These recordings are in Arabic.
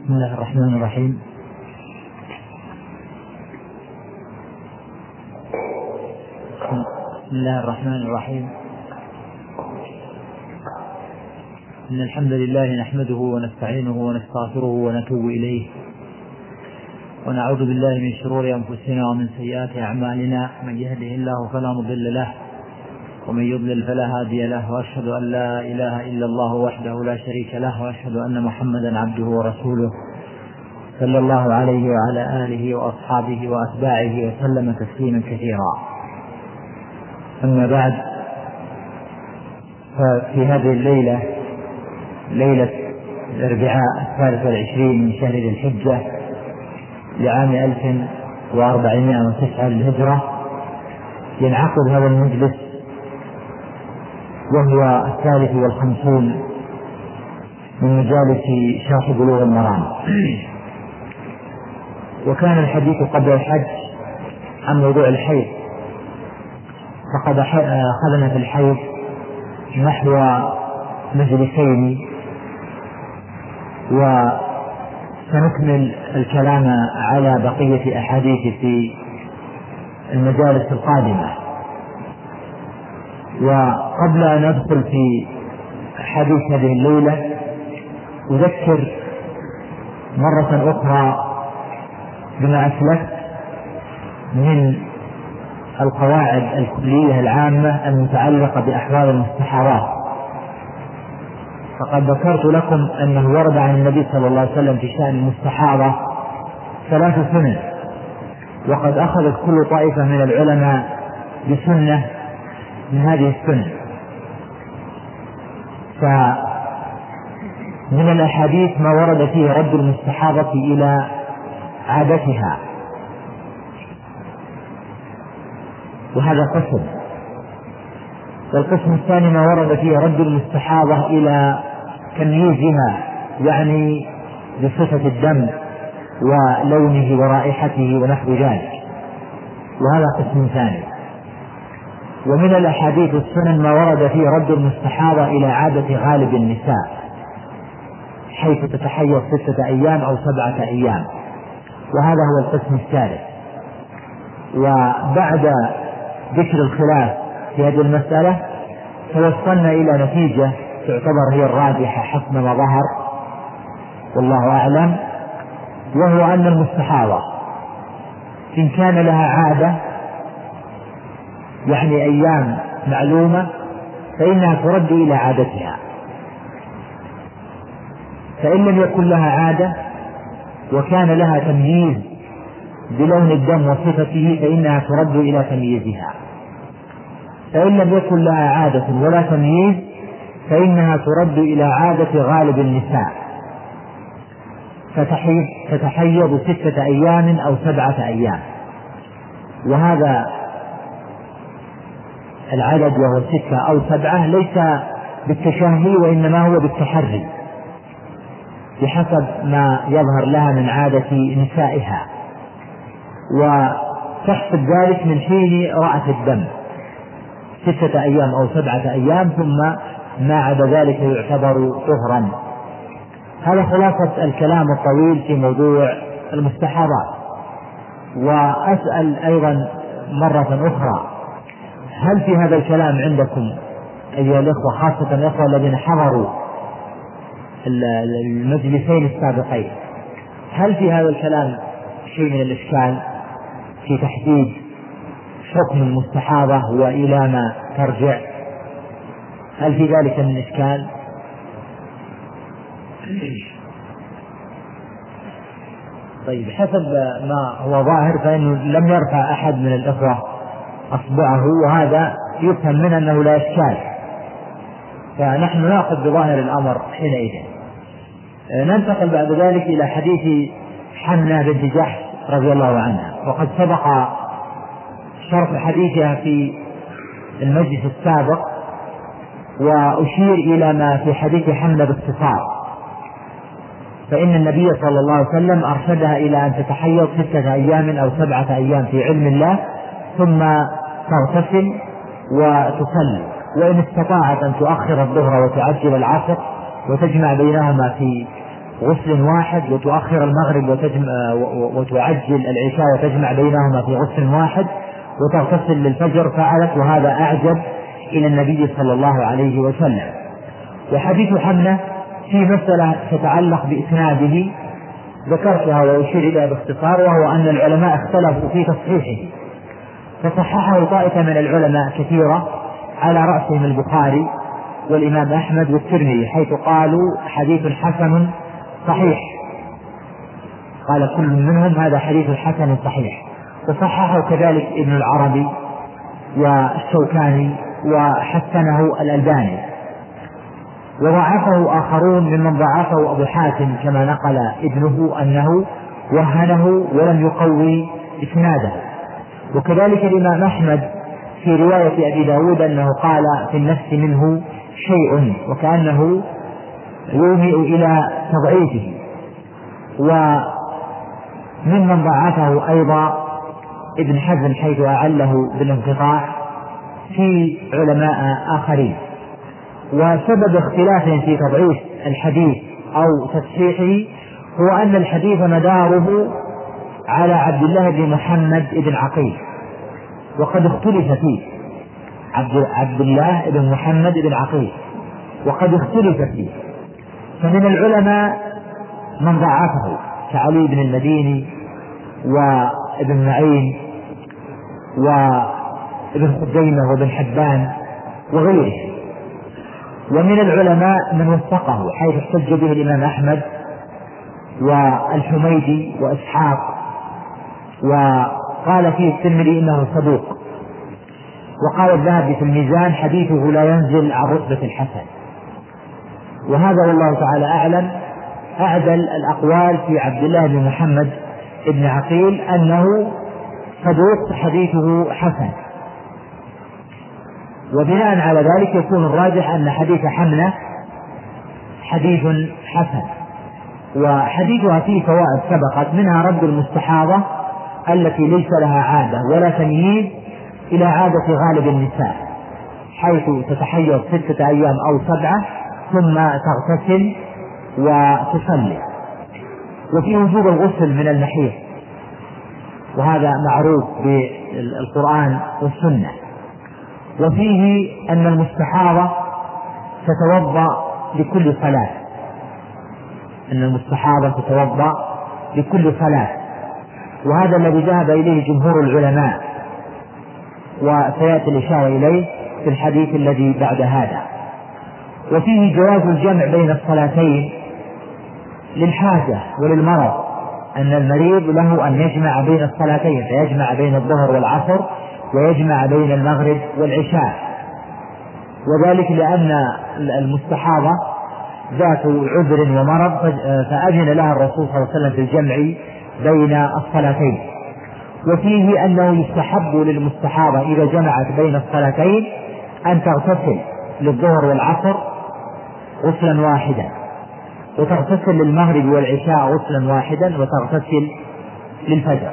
بسم الله الرحمن الرحيم. بسم الله الرحمن الرحيم. إن الحمد لله نحمده ونستعينه ونستغفره ونتوب إليه، ونعوذ بالله من شرور أنفسنا ومن سيئات أعمالنا، من يهده الله فلا مضل له ومن يضلل فلا هادي له، وأشهد أن لا إله إلا الله وحده لا شريك له، وأشهد أن محمدا عبده ورسوله صلى الله عليه وعلى آله وأصحابه وأتباعه وسلم تسليما كثيرا. أما بعد، ففي هذه الليلة، ليلة الأربعاء 23 من شهر ذي الحجة لعام 1409 للهجرة، ينعقد هذا المجلس وهو 53 من مجالس شرح بلوغ المرام. وكان الحديث قبل الحج عن موضوع الحيض، فقد أخذنا في الحيض نحو مجلسين، وسنكمل الكلام على بقية أحاديث في المجالس القادمة. وقبل أن ندخل في حديث هذه الليلة، أذكر مرة أخرى بما أسلفت من القواعد الكلية العامة المتعلقة بأحوال المستحاضات. فقد ذكرت لكم أنه ورد عن النبي صلى الله عليه وسلم في شأن المستحاضة 3 سنن، وقد أخذت كل طائفة من العلماء بسنة من هذه السنن. فمن الأحاديث ما ورد فيه رد المستحاضة إلى عادتها، وهذا قسم. والقسم الثاني ما ورد فيه رد المستحاضة إلى تمييزها، يعني بصفة الدم ولونه ورائحته ونحو ذلك، وهذا قسم ثاني. ومن الأحاديث السنن ما ورد فيه رد المستحاضة إلى عادة غالب النساء، حيث تتحيض 6 أيام أو 7 أيام، وهذا هو القسم الثالث. وبعد ذكر الخلاف في هذه المسألة، توصلنا إلى نتيجة تعتبر هي الراجحة حسب ما ظهر والله أعلم، وهو أن المستحاضة إن كان لها عادة، يعني أيام معلومة، فإنها ترد إلى عادتها. فإن لم يكن لها عادة وكان لها تمييز بلون الدم وصفته، فإنها ترد إلى تمييزها. فإن لم يكن لها عادة ولا تمييز، فإنها ترد إلى عادة غالب النساء، فتحيض 6 أيام أو 7 أيام. وهذا العدد وهو 6 أو 7 ليس بالتشهي، وإنما هو بالتحري بحسب ما يظهر لها من عادة نسائها، وتحسب ذلك من حين رأت الدم 6 أيام أو 7 أيام، ثم ما عدا ذلك يعتبر طهرا. هذا خلاصة الكلام الطويل في موضوع المستحاضات. وأسأل أيضا مرة أخرى، هل في هذا الكلام عندكم أيها الأخوة، خاصة الأخوة الذين حضروا المجلسين السابقين، هل في هذا الكلام شيء من الإشكال في تحديد حكم المستحاضة وإلى ما ترجع؟ هل في ذلك من إشكال؟ طيب، حسب ما هو ظاهر فإنه لم يرفع أحد من الأخوة أصبعه، وهذا يفهم منه أنه لا إشكال، فنحن نأخذ بظاهر الأمر حينئذ. ننتقل بعد ذلك إلى حديث حمنة بنت جحش رضي الله عنها، وقد سبق شرح حديثها في المجلس السابق، وأشير إلى ما في حديث حمنة باختصار. فإن النبي صلى الله عليه وسلم أرشدها إلى أن تتحيض 6 أيام أو 7 أيام في علم الله، ثم تغتسل وتصلي، وإن استطاعت أن تؤخر الظهر وتعجل العصر وتجمع بينهما في غسل واحد وتؤخر المغرب وتعجل العشاء وتجمع بينهما في غسل واحد وتغتسل للفجر فعلت، وهذا أعجب إلى النبي صلى الله عليه وسلم. وحديث حمنة في مسألة تتعلق بإسناده ذكرتها وأشير إليها باختصار، وهو أن العلماء اختلفوا في تصحيحه، فصححه طائفة من العلماء كثيرة على رأسهم البخاري والإمام أحمد والترمذي، حيث قالوا حديث حسن صحيح، قال كل منهم هذا حديث حسن صحيح. وصححه كذلك ابن العربي والشوكاني وحسنه الألباني، وضعفه آخرون ممن ضعفه أبو حاتم كما نقل ابنه أنه وهنه ولم يقوي إسناده. وكذلك الإمام أحمد في رواية أبي داود أنه قال في النفس منه شيء وكأنه يومئ إلى تضعيفه. وممن ضعفه أيضا ابن حزم حيث أعله بالانقطاع في علماء آخرين. وسبب اختلاف في تضعيف الحديث أو تصحيحه هو أن الحديث مداره على عبد الله بن محمد بن عقيل، وقد اختلف فيه عبد الله بن محمد بن عقيل وقد اختلف فيه، فمن العلماء من ضعفه كعلي بن المديني وابن معين وابن خزيمة وابن حبان وغيره، ومن العلماء من وثقه حيث احتج به الإمام أحمد والحميدي وإسحاق، وقال فيه الترمذي إنه صدوق، وقال الذهبي في الميزان حديثه لا ينزل عن رتبة الحسن. وهذا والله تعالى أعلم أعدل الأقوال في عبد الله بن محمد بن عقيل أنه صدوق حديثه حسن، وبناء على ذلك يكون الراجح أن حديث حمنة حديث حسن. وحديثها فيه فوائد سبقت، منها رد المستحاضة التي ليس لها عادة ولا تمييز إلى عادة غالب النساء، حيث تتحيض 6 أيام أو 7 ثم تغتسل وتصلي. وفي وجوب الغسل من المحيض، وهذا معروف بالقرآن والسنة. وفيه أن المستحاضة تتوضأ لكل صلاة، أن المستحاضة تتوضأ لكل صلاة، وهذا الذي ذهب إليه جمهور العلماء، وسيأتي الإشارة إليه في الحديث الذي بعد هذا. وفيه جواز الجمع بين الصلاتين للحاجة وللمرض، أن المريض له أن يجمع بين الصلاتين، فيجمع بين الظهر والعصر ويجمع بين المغرب والعشاء، وذلك لأن المستحاضة ذات عذر ومرض فأذن لها الرسول صلى الله عليه وسلم في الجمع بين الصلاتين. وفيه أنه يستحب للمستحاضة إذا جمعت بين الصلاتين أن تغتسل للظهر والعصر غسلا واحدا، وتغتسل للمغرب والعشاء غسلا واحدا، وتغتسل للفجر.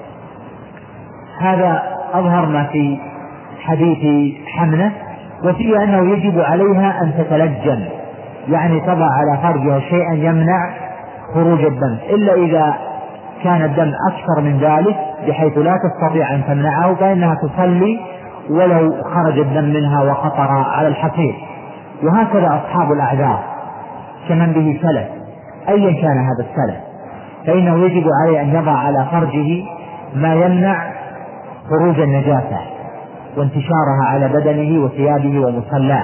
هذا أظهر ما في حديث حمنة. وفيه أنه يجب عليها أن تتلجم، يعني تضع على فرجها شيئا يمنع خروج الدم، إلا إذا كان الدم أكثر من ذلك بحيث لا تستطيع أن تمنعه فإنها تصلي ولو خرج الدم منها وخطر على الحصير. وهكذا أصحاب الأعذار كمن به سلف أيا كان هذا السلف، فإنه يجب عليه أن يضع على فرجه ما يمنع خروج النجاسة وانتشارها على بدنه وثيابه ومصلاه،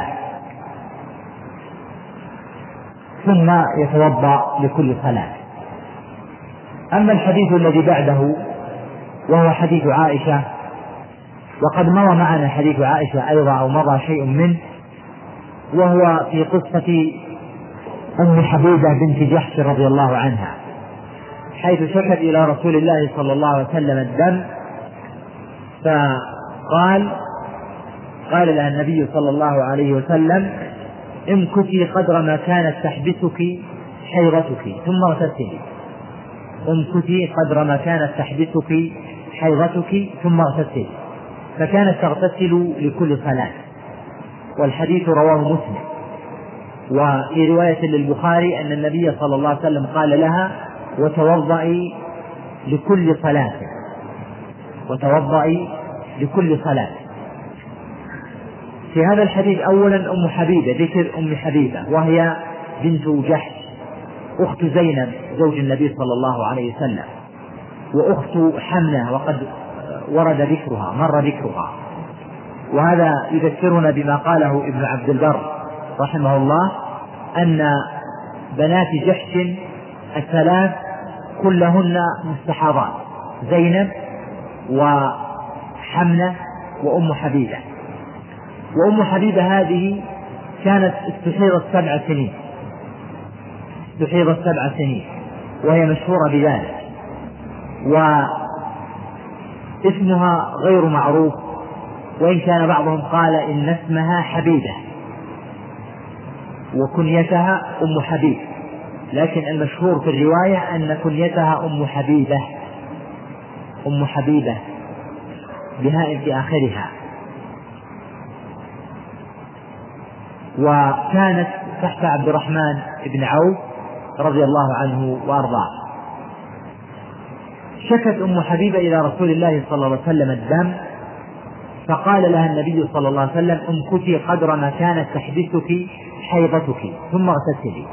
ثم يتوضأ لكل صلاة. أما الحديث الذي بعده وهو حديث عائشة، وقد مضى معنا حديث عائشة أيضا أو مضى شيء منه، وهو في قصة أم حبيبة بنت جحش رضي الله عنها، حيث شكت إلى رسول الله صلى الله عليه وسلم الدم، قال لها النبي صلى الله عليه وسلم امكثي قدر ما كانت تحبسك حيضتك ثم اغتسلي، امكثي قدر ما كانت تحبسك حيضتك ثم اغتسلي، فكانت تغتسل لكل صلاة. والحديث رواه مسلم. وفي رواية للبخاري أن النبي صلى الله عليه وسلم قال لها: وتوضئي لكل صلاة، وتوضئي لكل صلاة. في هذا الحديث أولا أم حبيبة، ذكر أم حبيبة وهي بنت جحش أخت زينب زوج النبي صلى الله عليه وسلم، وأخت حمنة وقد مر ذكرها. وهذا يذكرنا بما قاله ابن عبد البر رحمه الله أن بنات جحش الثلاث كلهن مستحاضات: زينب وحمنة وأم حبيبة. وأم حبيبة هذه كانت استحيضت 7 سنين وهي مشهورة بذلك، واسمها غير معروف، وإن كان بعضهم قال إن اسمها حبيبة وكنيتها أم حبيب، لكن المشهور في الرواية أن كنيتها أم حبيبة بهاء في آخرها. وكانت تحت عبد الرحمن بن عوف رضي الله عنه وأرضاه. شكت أم حبيبة إلى رسول الله صلى الله عليه وسلم الدم، فقال لها النبي صلى الله عليه وسلم: امكثي قدر ما كانت تحبسك حيضتك ثم اغتسلي.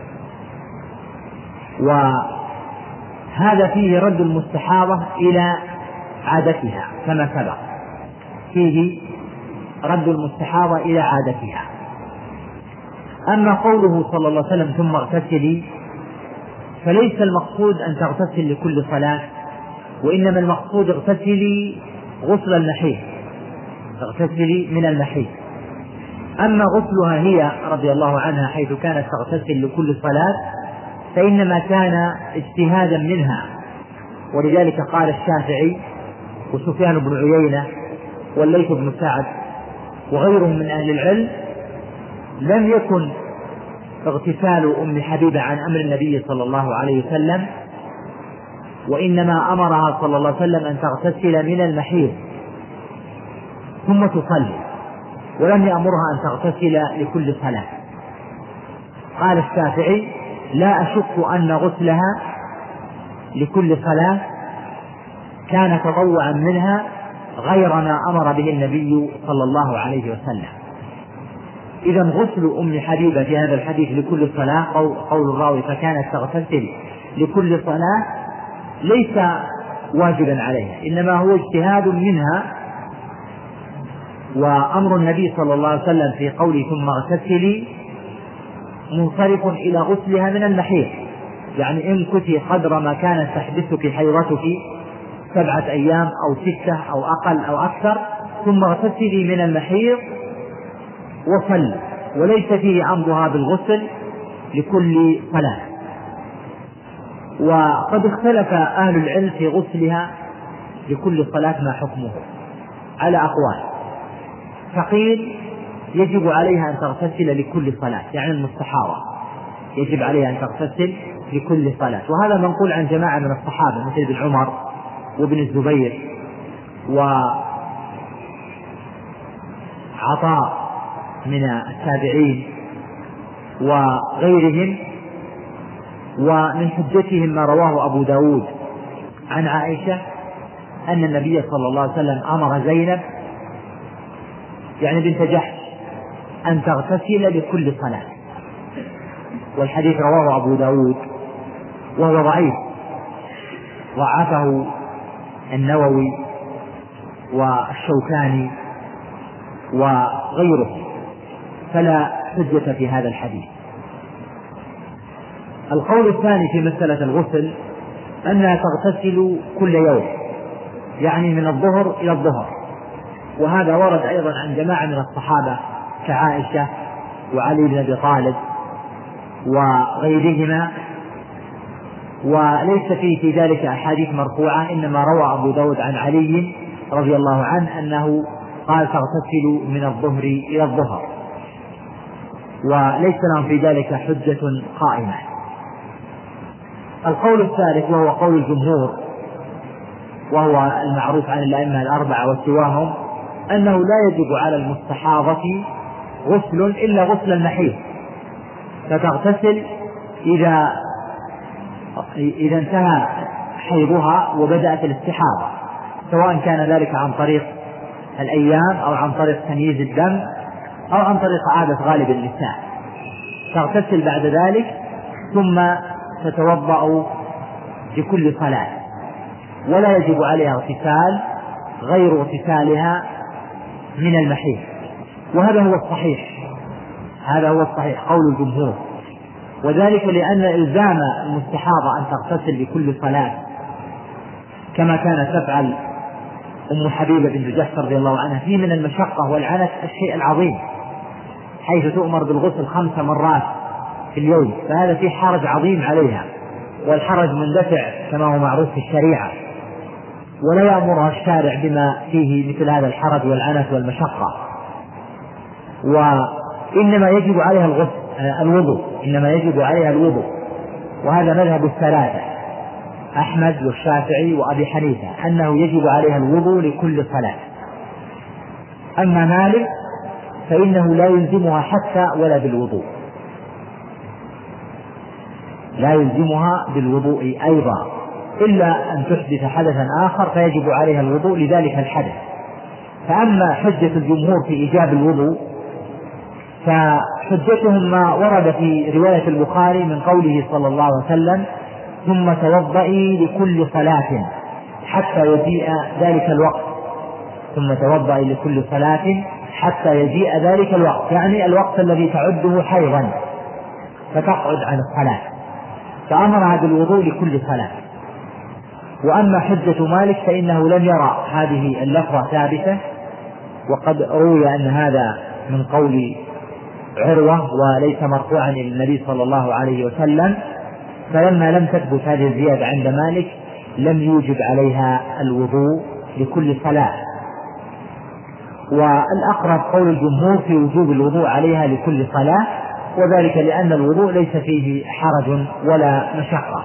وهذا فيه رد المستحاضة إلى عادتها كما سبق، فيه رد المستحاضة إلى عادتها. أما قوله صلى الله عليه وسلم ثم اغتسلي، فليس المقصود أن تغتسل لكل صلاة، وإنما المقصود اغتسلي غسل المحيض، اغتسلي من المحيض. أما غسلها هي رضي الله عنها حيث كانت تغتسل لكل صلاة فإنما كان اجتهادا منها، ولذلك قال الشافعي وسفيان بن عيينة والليث بن سعد وغيرهم من أهل العلم: لم يكن اغتسال أم حبيبة عن أمر النبي صلى الله عليه وسلم، وإنما أمرها صلى الله عليه وسلم أن تغتسل من المحيض ثم تصلي، ولم يأمرها أن تغتسل لكل صلاة. قال الشافعي: لا أشك أن غسلها لكل صلاة كان تطوعا منها غير ما أمر به النبي صلى الله عليه وسلم. إذا غسل أم حبيبة في هذا الحديث لكل صلاة، قول الراوي فكانت تغتسل لكل صلاة، ليس واجبا عليها، إنما هو اجتهاد منها. وأمر النبي صلى الله عليه وسلم في قوله ثم اغتسلي منصرف إلى غسلها من المحيض، يعني امكثي قدر ما كانت تحبسك حيضتك 7 أيام أو 6 أو أقل أو أكثر، ثم اغتسلي من المحيض وصل، وليس فيه أمرها بالغسل لكل صلاة. وقد اختلف أهل العلم في غسلها لكل صلاة ما حكمه على أقوال، فقيل يجب عليها أن تغتسل لكل صلاة، يعني المستحاضة يجب عليها أن تغتسل لكل صلاة، وهذا منقول عن جماعة من الصحابة مثل ابن عمر وابن الزبير وعطاء من التابعين وغيرهم. ومن حجتهم ما رواه أبو داود عن عائشة أن النبي صلى الله عليه وسلم أمر زينب يعني بنت جحش أن تغتسل لكل صلاة، والحديث رواه أبو داود وهو ضعيف، ضعفه النووي والشوكاني وغيره، فلا حجة في هذا الحديث. القول الثاني في مسألة الغسل أنها تغتسل كل يوم، يعني من الظهر إلى الظهر، وهذا ورد أيضا عن جماعة من الصحابة كعائشة وعلي بن أبي طالب وغيرهما، وليس في ذلك أحاديث مرفوعة، إنما روى أبو داود عن علي رضي الله عنه أنه قال تغتسل من الظهر إلى الظهر، وليس لهم في ذلك حجة قائمة. القول الثالث وهو قول الجمهور وهو المعروف عن الأئمة الأربعة وسواهم أنه لا يجب على المستحاضة غسل إلا غسل المحيض، فتغتسل إذا انتهى حيضها وبدأت الاستحاضة، سواء كان ذلك عن طريق الأيام أو عن طريق تمييز الدم أو عن طريق عادة غالب النساء. تغتسل بعد ذلك ثم تتوضأ لكل صلاة، ولا يجب عليها اغتسال غير اغتسالها من المحيض. وهذا هو الصحيح، هذا هو الصحيح قول الجمهور، وذلك لأن إلزام المستحاضة أن تغتسل لكل صلاة كما كانت تفعل أم حبيبة بنت جحش رضي الله عنها فيه من المشقة والعنت الشيء العظيم، حيث تؤمر بالغسل 5 مرات في اليوم، فهذا فيه حرج عظيم عليها، والحرج مندفع كما هو معروف في الشريعة، ولا يأمرها الشارع بما فيه مثل هذا الحرج والعنت والمشقة. وإنما يجب عليها الوضوء، إنما يجب عليها الوضوء، وهذا مذهب الثلاثة أحمد والشافعي وأبي حنيفة أنه يجب عليها الوضوء لكل صلاة. أما مالك فإنه لا يلزمها حتى ولا بالوضوء، لا يلزمها بالوضوء أيضا إلا أن تحدث حدثا آخر فيجب عليها الوضوء لذلك الحدث. فأما حجة الجمهور في إيجاب الوضوء فحجتهم ما ورد في رواية البخاري من قوله صلى الله عليه وسلم ثم توضئي لكل صلاة حتى يجيء ذلك الوقت، ثم توضئي لكل صلاة حتى يجيء ذلك الوقت، يعني الوقت الذي تعده حيضا فتقعد عن الصلاة، فأمرها بالوضوء لكل صلاة. وأما حجة مالك فإنه لم يرى هذه اللفظة ثابتة، وقد روي أن هذا من قول عروة وليس مرفوعا إلى النبي صلى الله عليه وسلم، فلما لم تثبت هذه الزيادة عند مالك لم يوجب عليها الوضوء لكل صلاة. والأقرب قول الجمهور في وجوب الوضوء عليها لكل صلاة، وذلك لأن الوضوء ليس فيه حرج ولا مشقة.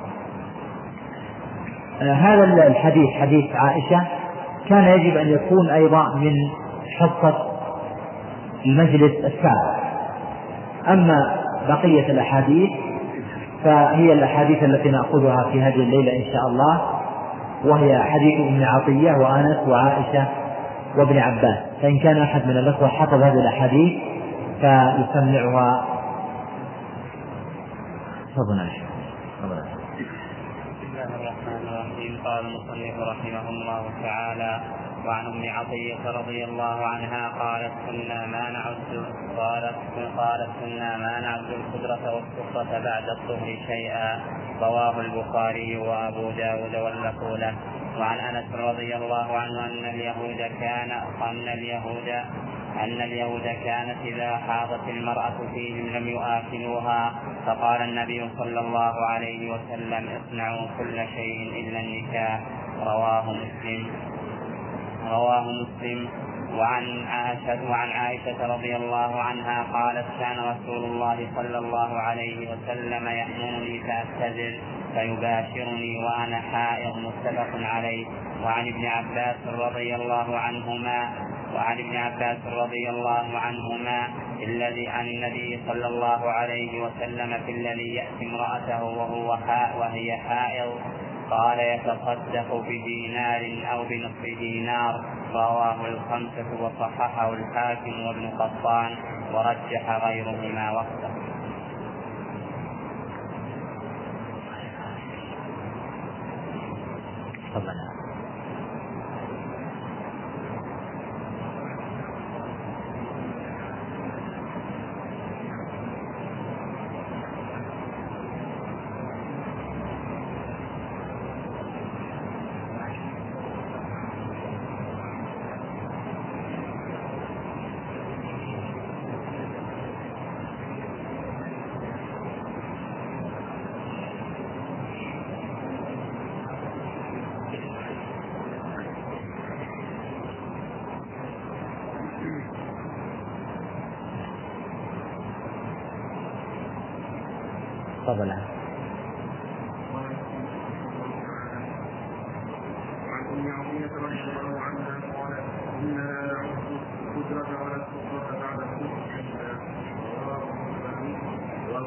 هذا الحديث حديث عائشة كان يجب أن يكون أيضا من حصة المجلس السابق. أما بقية الأحاديث فهي الأحاديث التي نأخذها في هذه الليلة إن شاء الله، وهي حديث ابن عطية وأنس وعائشة وابن عباس، فإن كان أحد من الأخوة حفظ هذه الأحاديث فيسمعها. تفضل. بسم الله الرحمن الرحيم. قال المصنف رحمه الله تعالى: وعن ام عطية رضي الله عنها قالت كنا ما نعد الخضرة والصفرة بعد الطهر شيئا، رواه البخاري وابو داود واللفظ له. وعن انس رضي الله عنه أن اليهود كانت إذا حاضت المرأة فيهم لم يؤاكلوها، فقال النبي صلى الله عليه وسلم: اصنعوا كل شيء إلا النكاح. رواه مسلم. وعن عائشة رضي الله عنها قالت: كان رسول الله صلى الله عليه وسلم يأمرني فأستزر فيباشرني وأنا حائض، متفق عليه. وعن ابن عباس رضي الله عنهما عن النبي صلى الله عليه وسلم في الذي يأتي امرأته وهي حائض قال: يتصدق بدينار أو بنصف دينار. رواه الخمسة وصححه الحاكم وابن قطان ورجح غيرهما وقته. تفضل. وعن ام عطية رضي الله عنها قالت: إنا لا نعد القدرة ولا السفرة بعد الطهر شيئا، رواه البخاري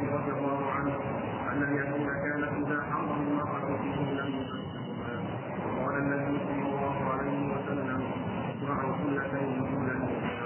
رضي الله عنه أن اليهود كانت إذا حضر المرأة فيه لم يمسكها. قال النبي صلى الله عليه وسلم: اصنعوا كل شيء إلا النساء.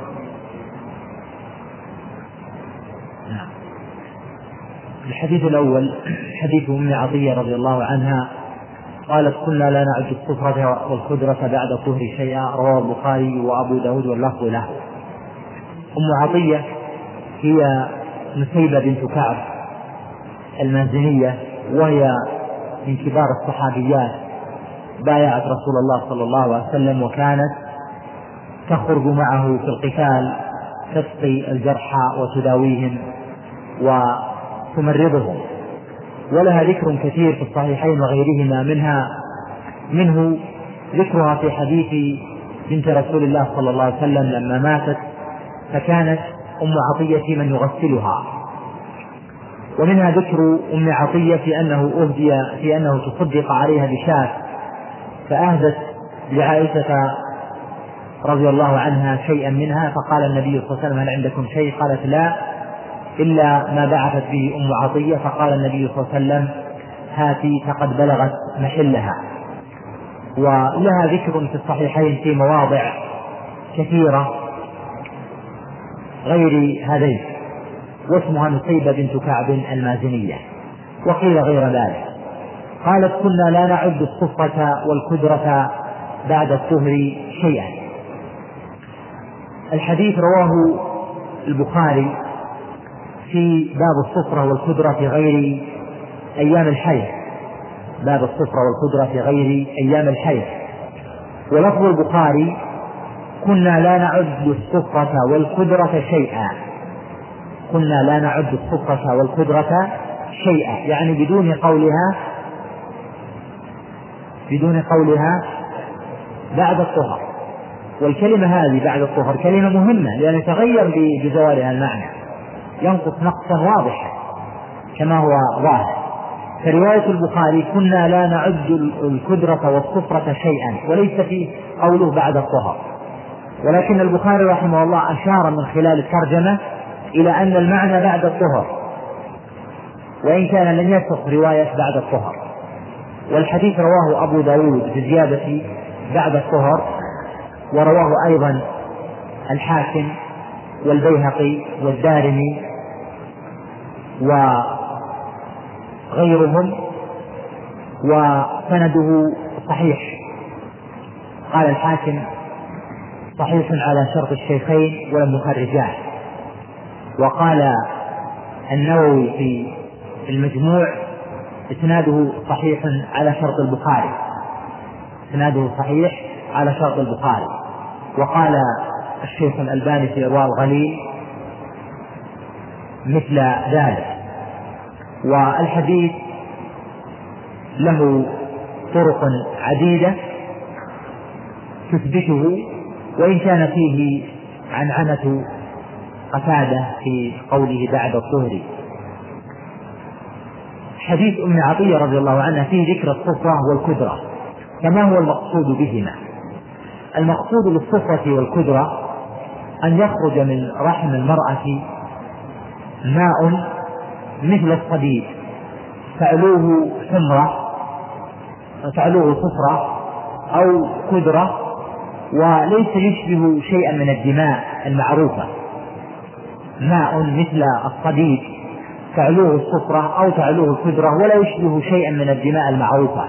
الحديث الأول حديث أم عطية رضي الله عنها قالت: كنا لا نعد الصفرة والخدرة بعد الطهر شيئا. رواه البخاري وأبو داود واللفظ له. أم عطية هي نسيبة بنت كعب المازنية، وهي من كبار الصحابيات، بايعت رسول الله صلى الله عليه وسلم، وكانت تخرج معه في القتال تسقي الجرحى وتداويهم وتمرضهم، ولها ذكر كثير في الصحيحين وغيرهما، منه ذكرها في حديث بنت رسول الله صلى الله عليه وسلم لما ماتت، فكانت أم عطية من يغسلها. ومنها ذكر أم عطية في أنه تصدق عليها بشاة، فأهدت لعائشة رضي الله عنها شيئا منها، فقال النبي صلى الله عليه وسلم: هل عندكم شيء؟ قالت: لا، إلا ما بعثت به أم عطية. فقال النبي صلى الله عليه وسلم: هاتي فقد بلغت محلها. ولها ذكر في الصحيحين في مواضع كثيرة غير هذين، واسمها نسيبة بنت كعب المازنية، وقيل غير ذلك. قالت: كنا لا نعد الصفرة والكدرة بعد الطهر شيئا. الحديث رواه البخاري في باب الصفرة والكدرة في غير أيام الحيض، باب الصفرة والكدرة في غير أيام الحيض. ولفظ البخاري: كنا لا نعد الصفرة والكدرة شيئا. كنا لا نعد الصفرة والكدرة شيئا، يعني بدون قولها بعد الطهر. والكلمة هذه بعد الطهر كلمة مهمة، لأن يتغير بزوالها المعنى، ينقص نقصا واضحا كما هو ظاهر. فرواية البخاري: كنا لا نعد الكدرة والصفرة شيئا، وليس في قوله بعد الطهر. ولكن البخاري رحمه الله أشار من خلال الترجمة إلى أن المعنى بعد الطهر، وإن كان لم يصح رواية بعد الطهر. والحديث رواه أبو داود بزيادة بعد الطهر، ورواه أيضا الحاكم والبيهقي والدارمي وغيرهم، وسنده صحيح. قال الحاكم: صحيح على شرط الشيخين ولم يخرجاه. وقال النووي في المجموع: اسناده صحيح على شرط البخاري، اسناده صحيح على شرط البخاري. وقال الشيخ الألباني في إرواء الغليل مثل ذلك. والحديث له طرق عديدة تثبته، وإن كان فيه عنعنة قتادة في قوله بعد الطهر. حديث أم عطية رضي الله عنها فيه ذكر الصفرة والكدرة، كما هو المقصود بهما. المقصود بالصفرة والكدرة أن يخرج من رحم المرأة ماء مثل الصديد، تعلوه صفرة أو كدرة، وليس يشبه شيئا من الدماء المعروفة. ماء مثل الصديد تعلوه الصفرة أو تعلوه الكدرة، ولا يشبه شيئا من الدماء المعروفة.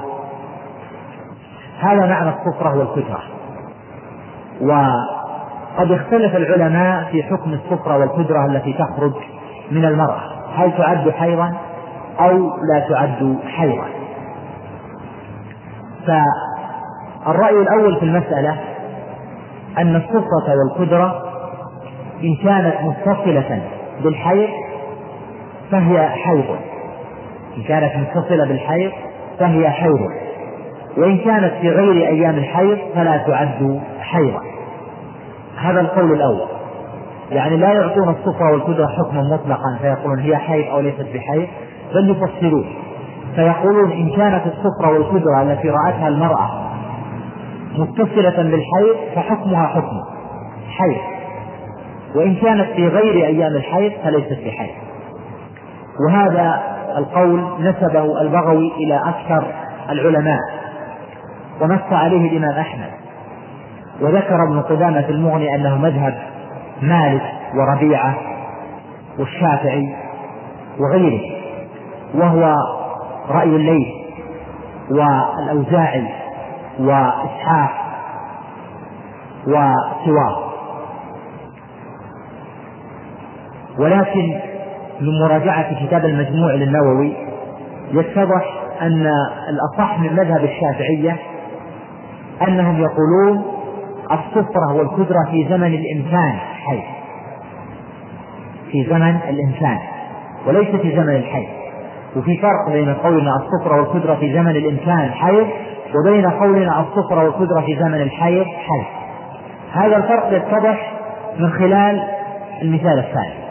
هذا معنى الصفرة والكدرة. وقد اختلف العلماء في حكم الصفرة والكدرة التي تخرج من المرأة، هل تعد حيضا أو لا تعد حيضا. فالرأي الأول في المسألة أن الصفرة والكدرة إن كانت متصلة بالحيض فهي حيض، إن كانت متصلة بالحيض فهي حيض، وإن كانت في غير أيام الحيض فلا تعد حيضا. هذا القول الأول، يعني لا يعطون الصفرة والكدرة حكما مطلقا فيقولون هي حيض أو ليست بحيض، بل يفصلون فيقولون إن كانت الصفرة والكدرة التي رأتها المرأة متصلة بالحيض فحكمها حكم حيض، وإن كانت في غير أيام الحيض فليست بحيض. وهذا القول نسبه البغوي إلى أكثر العلماء ونص عليه الإمام أحمد، وذكر ابن قدامة في المغني أنه مذهب مالك وربيعة والشافعي وغيره، وهو رأي الليث والأوزاعي وإسحاق وسواه. ولكن من مراجعة كتاب المجموع للنووي يتضح أن الأصح من مذهب الشافعية أنهم يقولون الصفرة والكدرة في زمن الإمكان حي، في زمن الإمكان وليس في زمن الحي. وفي فرق بين قولنا الصفرة والكدرة في زمن الإمكان حي وبين قولنا الصفرة والكدرة في زمن الحي حي. هذا الفرق يتضح من خلال المثال الثاني.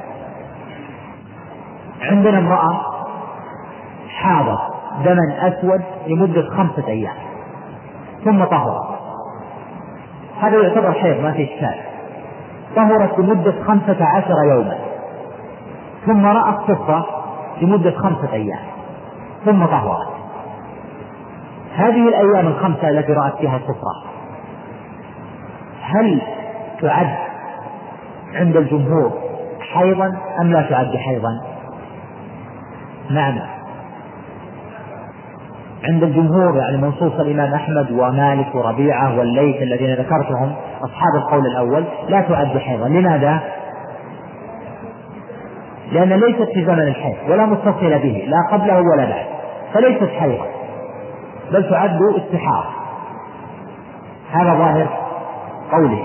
عندنا امرأة حاضت دما أسود لمدة 5 أيام ثم طهرت، هذا يعتبر حيض ما في إشكال. طهرت لمدة 15 يوما ثم رأت صفرة لمدة 5 أيام ثم طهرت. هذه الأيام 5 التي رأت فيها صفرة هل تعد عند الجمهور حيضا أم لا تعد حيضا؟ نعم، عند الجمهور يعني منصوص الإمام أحمد ومالك وربيعة والليث الذين ذكرتهم أصحاب القول الأول لا تعد حيضا. لماذا؟ لأن ليست في زمن الحيض ولا متصلة به لا قبله ولا بعد، فليست حيضا بل تعد استحاضة. هذا ظاهر قوله.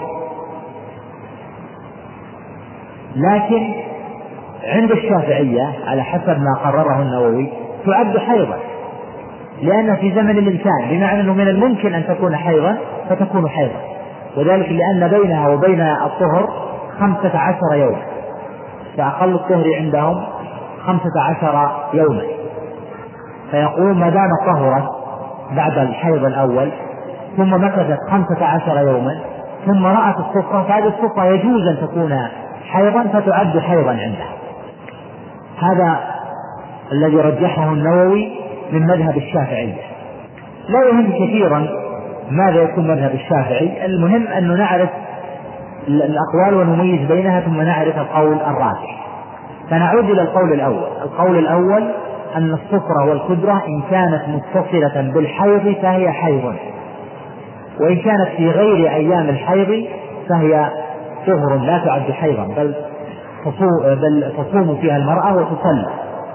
لكن عند الشافعية على حسب ما قرره النووي تعد حيضا، لأن في زمن الإمكان، بمعنى أنه من الممكن أن تكون حيضا فتكون حيضا، وذلك لأن بينها وبين الطهر 15 يوم، فأقل الطهر عندهم 15 يوما. فيقول ما دام طهرت بعد الحيض الأول ثم مكثت 15 يوما ثم رأت الصفرة، فهذه الصفرة يجوز أن تكون حيضا فتعد حيضا عندها. هذا الذي رجحه النووي من مذهب الشافعية. لا يهم كثيرا ماذا يكون مذهب الشافعي، المهم أن نعرف الأقوال ونميز بينها ثم نعرف القول الراجح. فنعود إلى القول الأول. القول الأول أن الصفرة والكدرة إن كانت متصلة بالحيض فهي حيض، وإن كانت في غير أيام الحيض فهي طهر لا تعد حيضا بل تصوم فيها المرأة وتصلي.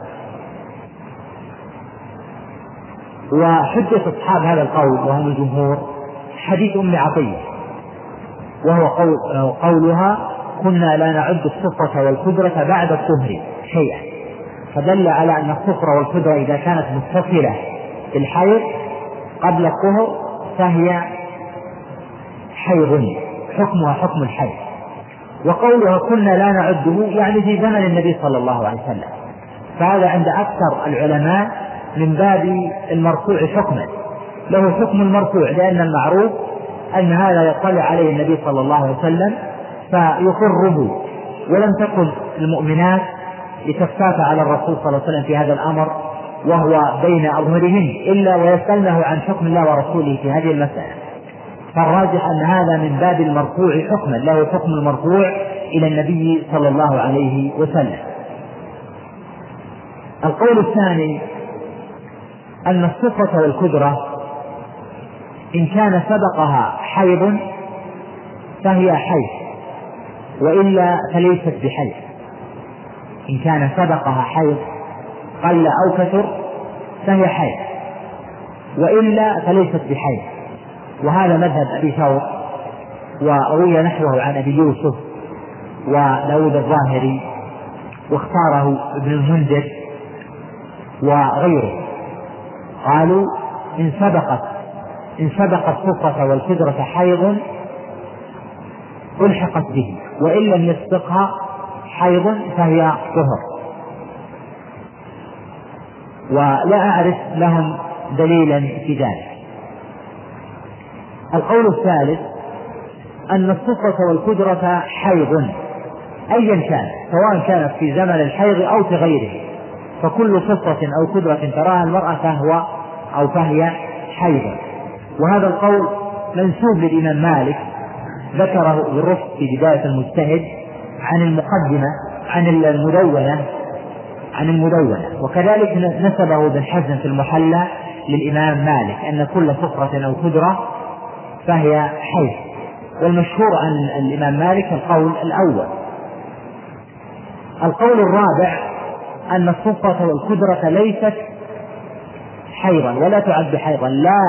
وحجة أصحاب هذا القول وهم الجمهور حديث أم عطية، وهو قولها كنا لا نعد الصفرة والكدرة بعد الطهر شيئا، فدل على أن الصفرة والكدرة إذا كانت متصلة بالحيض قبل الطهر فهي حيض حكمها حكم الحيض. وقولها كنا لا نعده يعني في زمن النبي صلى الله عليه وسلم، فهذا عند أكثر العلماء من باب المرفوع حكما، له حكم المرفوع، لأن المعروف أن هذا يطلع عليه النبي صلى الله عليه وسلم فيقره، ولم تكن المؤمنات يتفات على الرسول صلى الله عليه وسلم في هذا الأمر وهو بين أظهرهن إلا ويسألنه عن حكم الله ورسوله في هذه المسألة. فالراجح أن هذا من باب المرفوع حكما، له حكم المرفوع إلى النبي صلى الله عليه وسلم. القول الثاني أن الصفرة والكدرة إن كان سبقها حيض فهي حيض وإلا فليست بحيض. إن كان سبقها حيض قل أو كثر فهي حيض وإلا فليست بحيض. وهذا مذهب أبي ثور، وروي نحوه عن أبي يوسف وداود الظاهري، واختاره ابن المنذر وغيره. قالوا إن سبقت الصفرة والكدرة حيض ألحقت به، وإن لم يسبقها حيض فهي طهر. ولا أعرف لهم دليلا في ذلك. القول الثالث أن الصفرة والكدرة حيض أيا كان، سواء كانت في زمن الحيض أو في غيره، فكل صفرة أو كدرة تراها المرأة فهي حيض. وهذا القول منسوب للإمام مالك، ذكره بالرفق في بداية المجتهد عن المقدمة عن المدونة، وكذلك نسبه ابن حزم في المحلى للإمام مالك أن كل صفرة أو كدرة فهي حيض. والمشهور عن الإمام مالك القول الأول. القول الرابع أن الصفرة والكدرة ليست حيضا ولا تعد حيضا، لا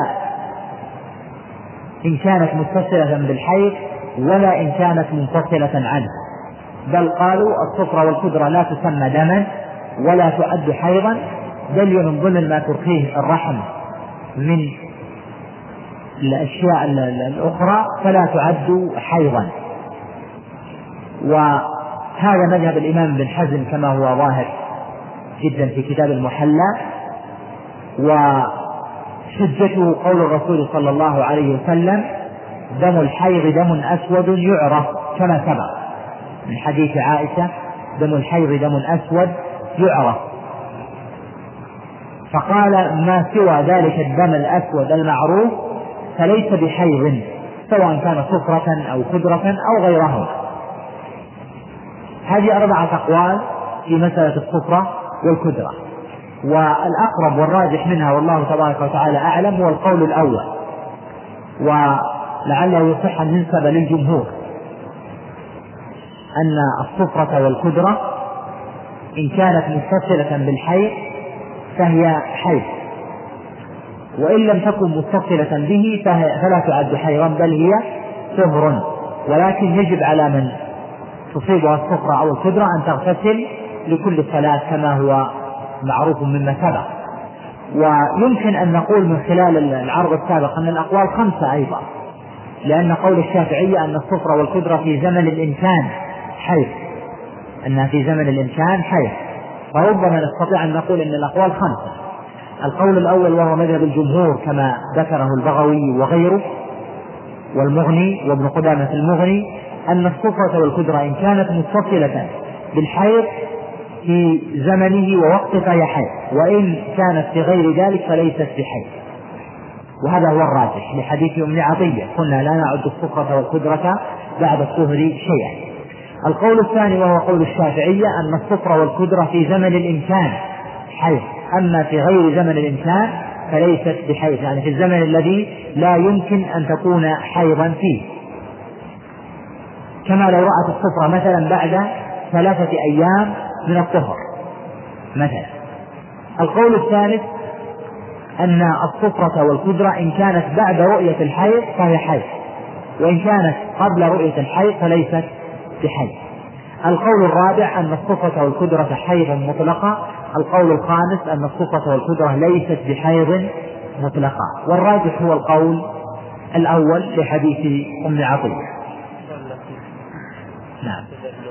إن كانت متصلة بالحيض ولا إن كانت منفصلة عنه، بل قالوا الصفرة والكدرة لا تسمى دما ولا تعد حيضا، بل من ضمن ما ترخيه الرحم من الأشياء الأخرى فلا تعد حيضا. وهذا مذهب الإمام بن حزم كما هو ظاهر جدا في كتاب المحلى. وحجته قول الرسول صلى الله عليه وسلم: دم الحيض دم أسود يعرف، كما سبق من حديث عائشة: دم الحيض دم أسود يعرف. فقال: ما سوى ذلك الدم الأسود المعروف فليس بحيض، سواء كان صفرة أو كدرة أو غيره. هذه 4 أقوال في مسألة الصفرة والكدرة، والأقرب والراجح منها والله تبارك وتعالى أعلم هو القول الأول، ولعله يصح أن ينسب للجمهور أن الصفرة والكدرة إن كانت متصلة بالحيض فهي حيض، وإن لم تكن متصلة به فلا تعد حيضا بل هي طهر، ولكن يجب على من تصيبها الصفرة أو الكدرة أن تغتسل لكل صلاة كما هو معروف مما سبق. ويمكن أن نقول من خلال العرض السابق أن الأقوال 5 أيضا، لأن قول الشافعية أن الصفرة والكدرة في زمن الإمكان حيض، أنها في زمن الإمكان حيض، فربما نستطيع أن نقول أن الأقوال 5. القول الأول وهو مذهب الجمهور كما ذكره البغوي وغيره والمغني وابن قدامة المغني، أن الصفرة والكدرة إن كانت متصلة بالحيض في زمنه ووقته فهي حيض، وإن كانت في غير ذلك فليست بحيض. وهذا هو الراجح لحديث أم عطية: كنا لا نعد الصفرة والكدرة بعد الطهر شيئا. القول الثاني وهو قول الشافعية أن الصفرة والكدرة في زمن الإمكان حيض، أما في غير زمن الإمكان فليست بحيض، يعني في الزمن الذي لا يمكن أن تكون حيضا فيه، كما لو رأت الصفرة مثلا بعد 3 أيام من الطهر مثلا. القول الثالث أن الصفرة والكدرة إن كانت بعد رؤية الحيض فهي حيض، وإن كانت قبل رؤية الحيض فليست بحيض. القول الرابع أن الصفرة والكدرة حيض مطلقة. القول الخامس أن الصفرة والكدرة ليست بحيض مطلقة. والراجح هو القول الأول لحديث أم عطية. نعم.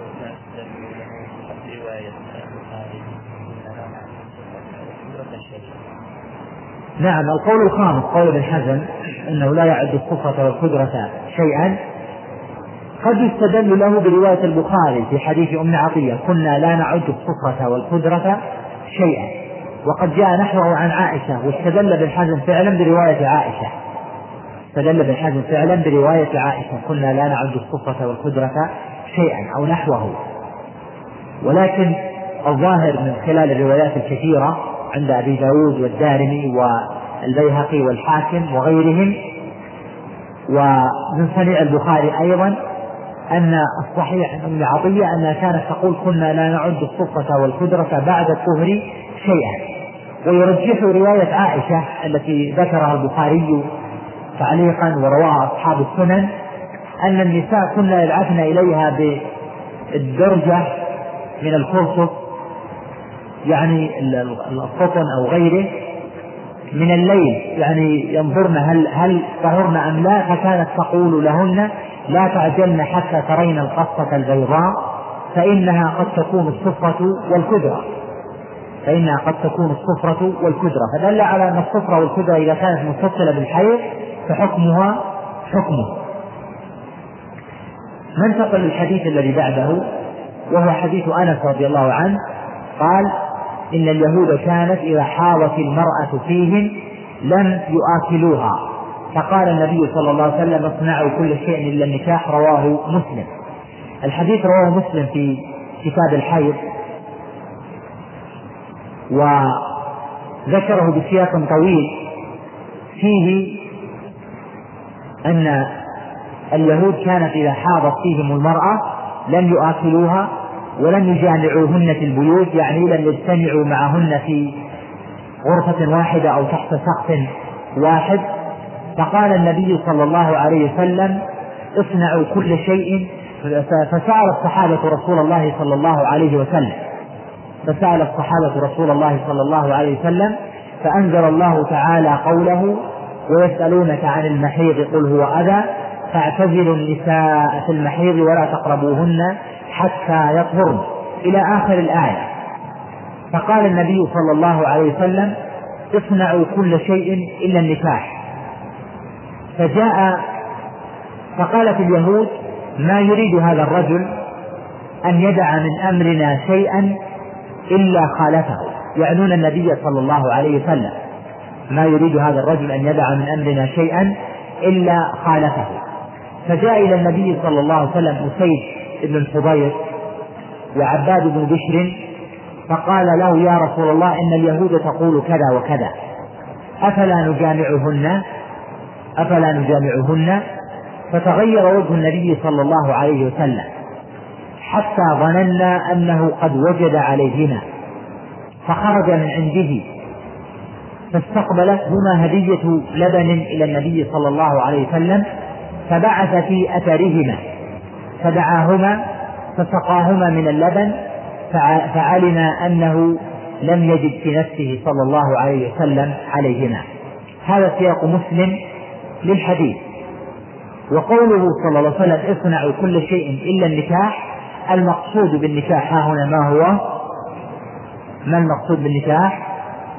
نعم. القول الخامس قول ابن حزم أنه لا يعد الصفرة والكدرة شيئا، قد يستدل له برواية البخاري في حديث أم عطية: كنا لا نعد الصفرة والكدرة شيئا، وقد جاء نحوه عن عائشة، واستدل ابن حزم فعلا برواية عائشة، كنا لا نعد الصفرة والكدرة شيئا أو نحوه. ولكن الظاهر من خلال الروايات الكثيرة عند أبي داود والدارمي والبيهقي والحاكم وغيرهم ومن صنيع البخاري أيضا أن الصحيح عن أم عطية أنها كانت تقول: كنا لا نعد الصفرة والكدرة بعد الطهر شيئا. ويرجح رواية عائشة التي ذكرها البخاري تعليقا ورواها أصحاب السنن أن النساء كنا يبعثن إليها بالدرجة من القرصف، يعني القطن أو غيره، من الليل، يعني ينظرن هل طهرن أم لا، فكانت تقول لهن: لا تعجلن حتى ترين القصة البيضاء فإنها قد تكون الصفرة والكدرة. فدل على أن الصفرة والكدرة إذا كانت متصلة بالحيض فحكمها حكمه. ننتقل للحديث الذي بعده وهو حديث أنس رضي الله عنه قال: إن اليهود كانت إذا حاضت المرأة فيهم لم يؤكلوها، فقال النبي صلى الله عليه وسلم اصنعوا كل شيء إلا النكاح. رواه مسلم. الحديث رواه مسلم في كتاب الحيض، وذكره بسياق طويل فيه أن اليهود كانت إذا حاضت فيهم المرأة لم يؤكلوها ولم يجامعوهن في البيوت، يعني لم يجتمعوا معهن في غرفة واحدة أو تحت سقف واحد. فقال النبي صلى الله عليه وسلم اصنعوا كل شيء. فسأل الصحابة رسول الله صلى الله عليه وسلم فأنزل الله تعالى قوله ويسألونك عن المحيض قل هو أذى فاعتزلوا النساء في المحيض ولا تقربوهن حتى يطهرن إلى آخر الآية. فقال النبي صلى الله عليه وسلم اصنعوا كل شيء إلا النكاح. فقالت اليهود ما يريد هذا الرجل أن يدع من أمرنا شيئا إلا خالفه، يعنون النبي صلى الله عليه وسلم، ما يريد هذا الرجل أن يدع من أمرنا شيئا إلا خالفه. فجاء إلى النبي صلى الله عليه وسلم أسيد بن الحضير وعباد بن بشر فقال له يا رسول الله إن اليهود تقول كذا وكذا أفلا نجامعهن. فتغير وجه النبي صلى الله عليه وسلم حتى ظننا أنه قد وجد عليهما، فخرج من عنده فاستقبلتهما هدية لبن إلى النبي صلى الله عليه وسلم، فبعث في أثرهما فدعاهما فسقاهما من اللبن، فعلم أنه لم يجد في نفسه صلى الله عليه وسلم عليهما. هذا سياق مسلم للحديث. وقوله صلى الله عليه وسلم اصنعوا كل شيء إلا النكاح، المقصود بالنكاح ها هنا ما هو؟ ما المقصود بالنكاح؟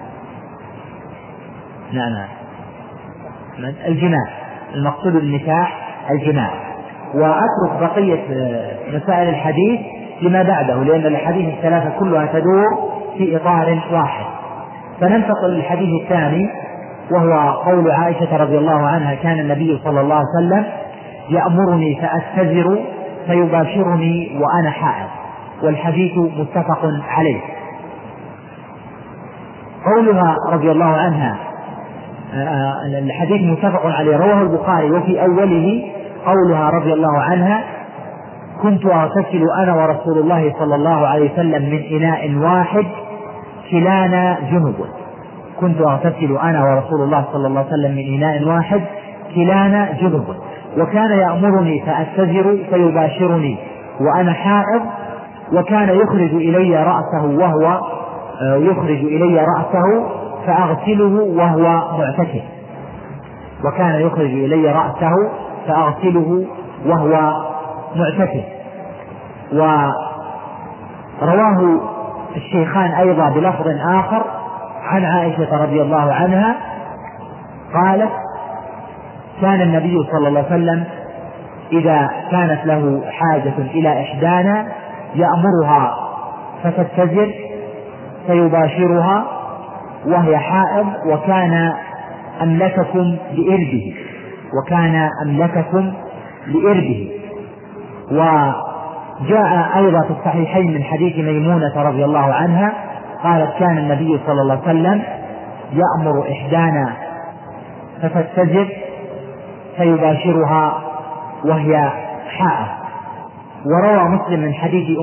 نعم الجماع. المقصود بالنكاح الجماع. وأترك بقية مسائل الحديث لما بعده، لأن الحديث الثلاثة كلها تدور في إطار واحد. فننتقل للحديث الثاني، وهو قول عائشة رضي الله عنها كان النبي صلى الله عليه وسلم يأمرني فأستزر فيباشرني وأنا حائض، والحديث متفق عليه. قولها رضي الله عنها الحديث متفق عليه، رواه البخاري، وفي أوله قولها رضي الله عنها كنت أغتسل أنا ورسول الله صلى الله عليه وسلم من إناء واحد كلانا جنب. كنت أغتسل أنا ورسول الله صلى الله عليه وسلم من إناء واحد كلانا جنب، وكان يأمرني فأستزر فيباشرني وأنا حائض، وكان يخرج إلي رأسه فأغسله وهو معتكف. وكان يخرج إلي رأسه فأغسله وهو معتكف. ورواه الشيخان أيضا بلفظ آخر عن عائشة رضي الله عنها قالت كان النبي صلى الله عليه وسلم إذا كانت له حاجة إلى إحدانا يأمرها فتتزر فيباشرها وهي حائض، وكان أملككم لإربه. وجاء أيضا في الصحيحين من حديث ميمونة رضي الله عنها قالت كان النبي صلى الله عليه وسلم يأمر إحدانا فتتزر فيباشرها وهي حائض. وروى مسلم من حديث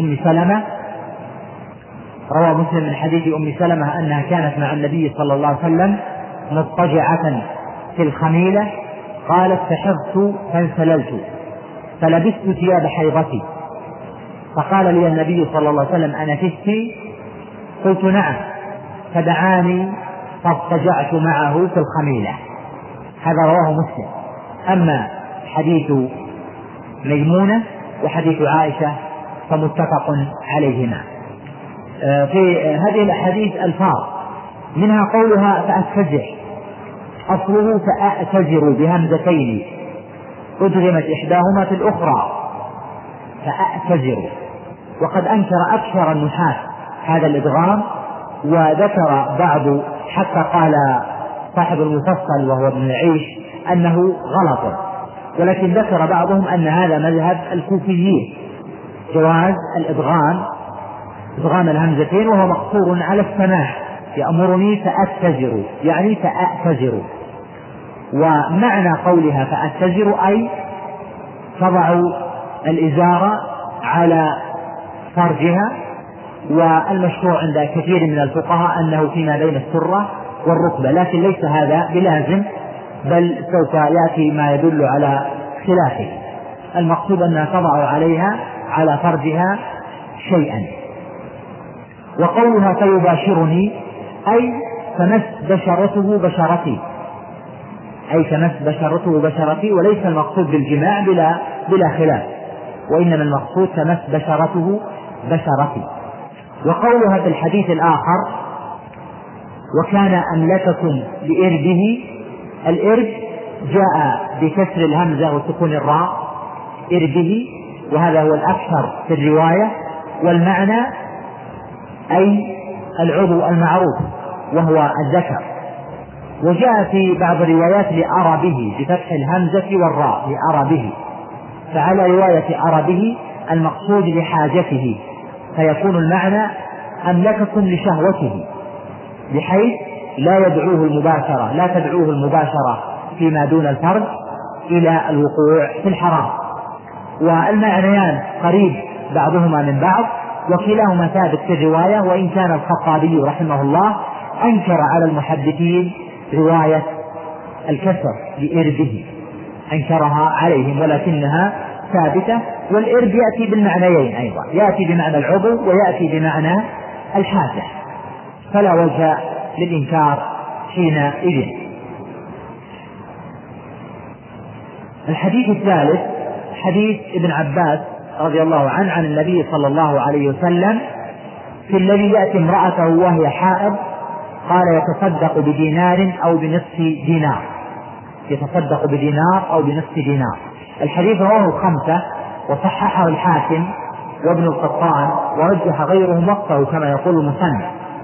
أم سلمة أنها كانت مع النبي صلى الله عليه وسلم مضطجعة في الخميلة، قالت فحضت فانسللت فلبست ثياب حيضتي، فقال لي النبي صلى الله عليه وسلم أنفستي؟ قلت نعم، فدعاني فاضطجعت معه في الخميلة. هذا رواه مسلم. أما حديث ميمونة وحديث عائشة فمتفق عليهما. في هذه الأحاديث ألفاظ منها قولها فأستزر، أصله فأعتذر بهمزتين أدغمت إحداهما في الأخرى فأعتذر، وقد أنكر أكثر النحاة هذا الإدغام وذكر بعض حتى قال صاحب المفصل وهو ابن العيش أنه غلط، ولكن ذكر بعضهم أن هذا مذهب الكوفيين، جواز الإدغام الهمزتين وهو مقصور على السماع، يأمرني فأتزر يعني فأتزر. ومعنى قولها فأتزر أي تضع الإزار على فرجها، والمشروع عند كثير من الفقهاء أنه فيما بين السرة والركبة، لكن ليس هذا بلازم، بل سوف يأتي ما يدل على خلافه. المقصود أنها تضع عليها على فرجها شيئا. وقولها فيباشرني أي تمس بشرته بشرتي، أي تمس بشرته بشرتي، وليس المقصود بالجماع بلا خلاف، وإنما المقصود تمس بشرته بشرتي. وقولها في الحديث الآخر وكان أملككم بإربه، الإرب جاء بكسر الهمزة وسكون الراء إربه، وهذا هو الأكثر في الرواية، والمعنى أي العضو المعروف وهو الذكر. وجاء في بعض الروايات لأرى به بفتح الهمزة والراء لأرى به، فعلى رواية أرى به المقصود لحاجته، فيكون المعنى أملككم لشهوته، بحيث لا تدعوه المباشرة فيما دون الفرج إلى الوقوع في الحرام. والمعنيان قريب بعضهما من بعض، وكلاهما ثابت في الرواية، وإن كان الخطابي رحمه الله أنكر على المحدثين رواية الكسر لإربه، أنكرها عليهم، ولكنها ثابتة. والإرب يأتي بالمعنيين أيضا، يأتي بمعنى العضو ويأتي بمعنى الحاجة، فلا وجه للإنكار حينئذ. الحديث الثالث حديث ابن عباس رضي الله عنه عن النبي صلى الله عليه وسلم في الذي يأتي امرأته وهي حائض، قال يتصدق بدينار أو بنصف دينار، يتصدق بدينار أو بنصف دينار. الحديث رواه الخمسة وصححه الحاكم وابن القطان، ورجح غيرهم وقته كما يقول المصنف.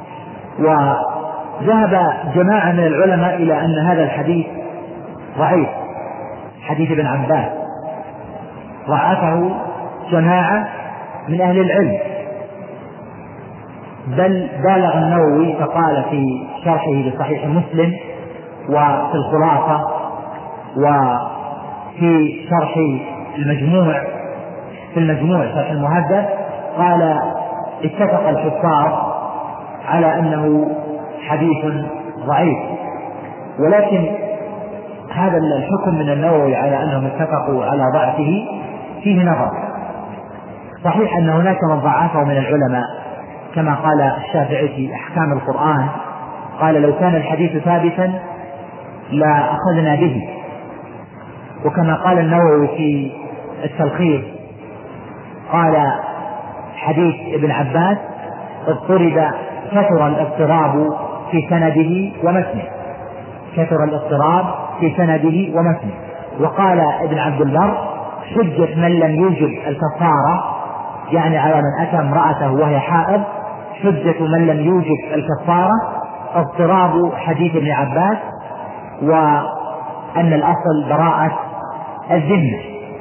وذهب جماعة من العلماء إلى أن هذا الحديث ضعيف، حديث ابن عباس ضعفه جماعة من أهل العلم، بل بالغ النووي فقال في شرحه لصحيح مسلم وفي الخلاصة وفي شرح المجموع شرح المهذب، قال اتفق الحفاظ على أنه حديث ضعيف. ولكن هذا الحكم من النووي على أنهم اتفقوا على ضعفه فيه نظر. صحيح أن هناك من ضعفه من العلماء، كما قال الشافعي في أحكام القرآن، قال لو كان الحديث ثابتا لا أخذنا به. وكما قال النووي في التلخيص قال حديث ابن عباس اضطرب كثر الاضطراب في سنده ومتنه، كثر الاضطراب في سنده ومتنه. وقال ابن عبد البر حجة من لم يوجب الكفارة، يعني على من أتى امرأته وهي حائض، حجة من لم يوجب الكفارة اضطراب حديث ابن عباس، وأن الأصل براءة الذمة.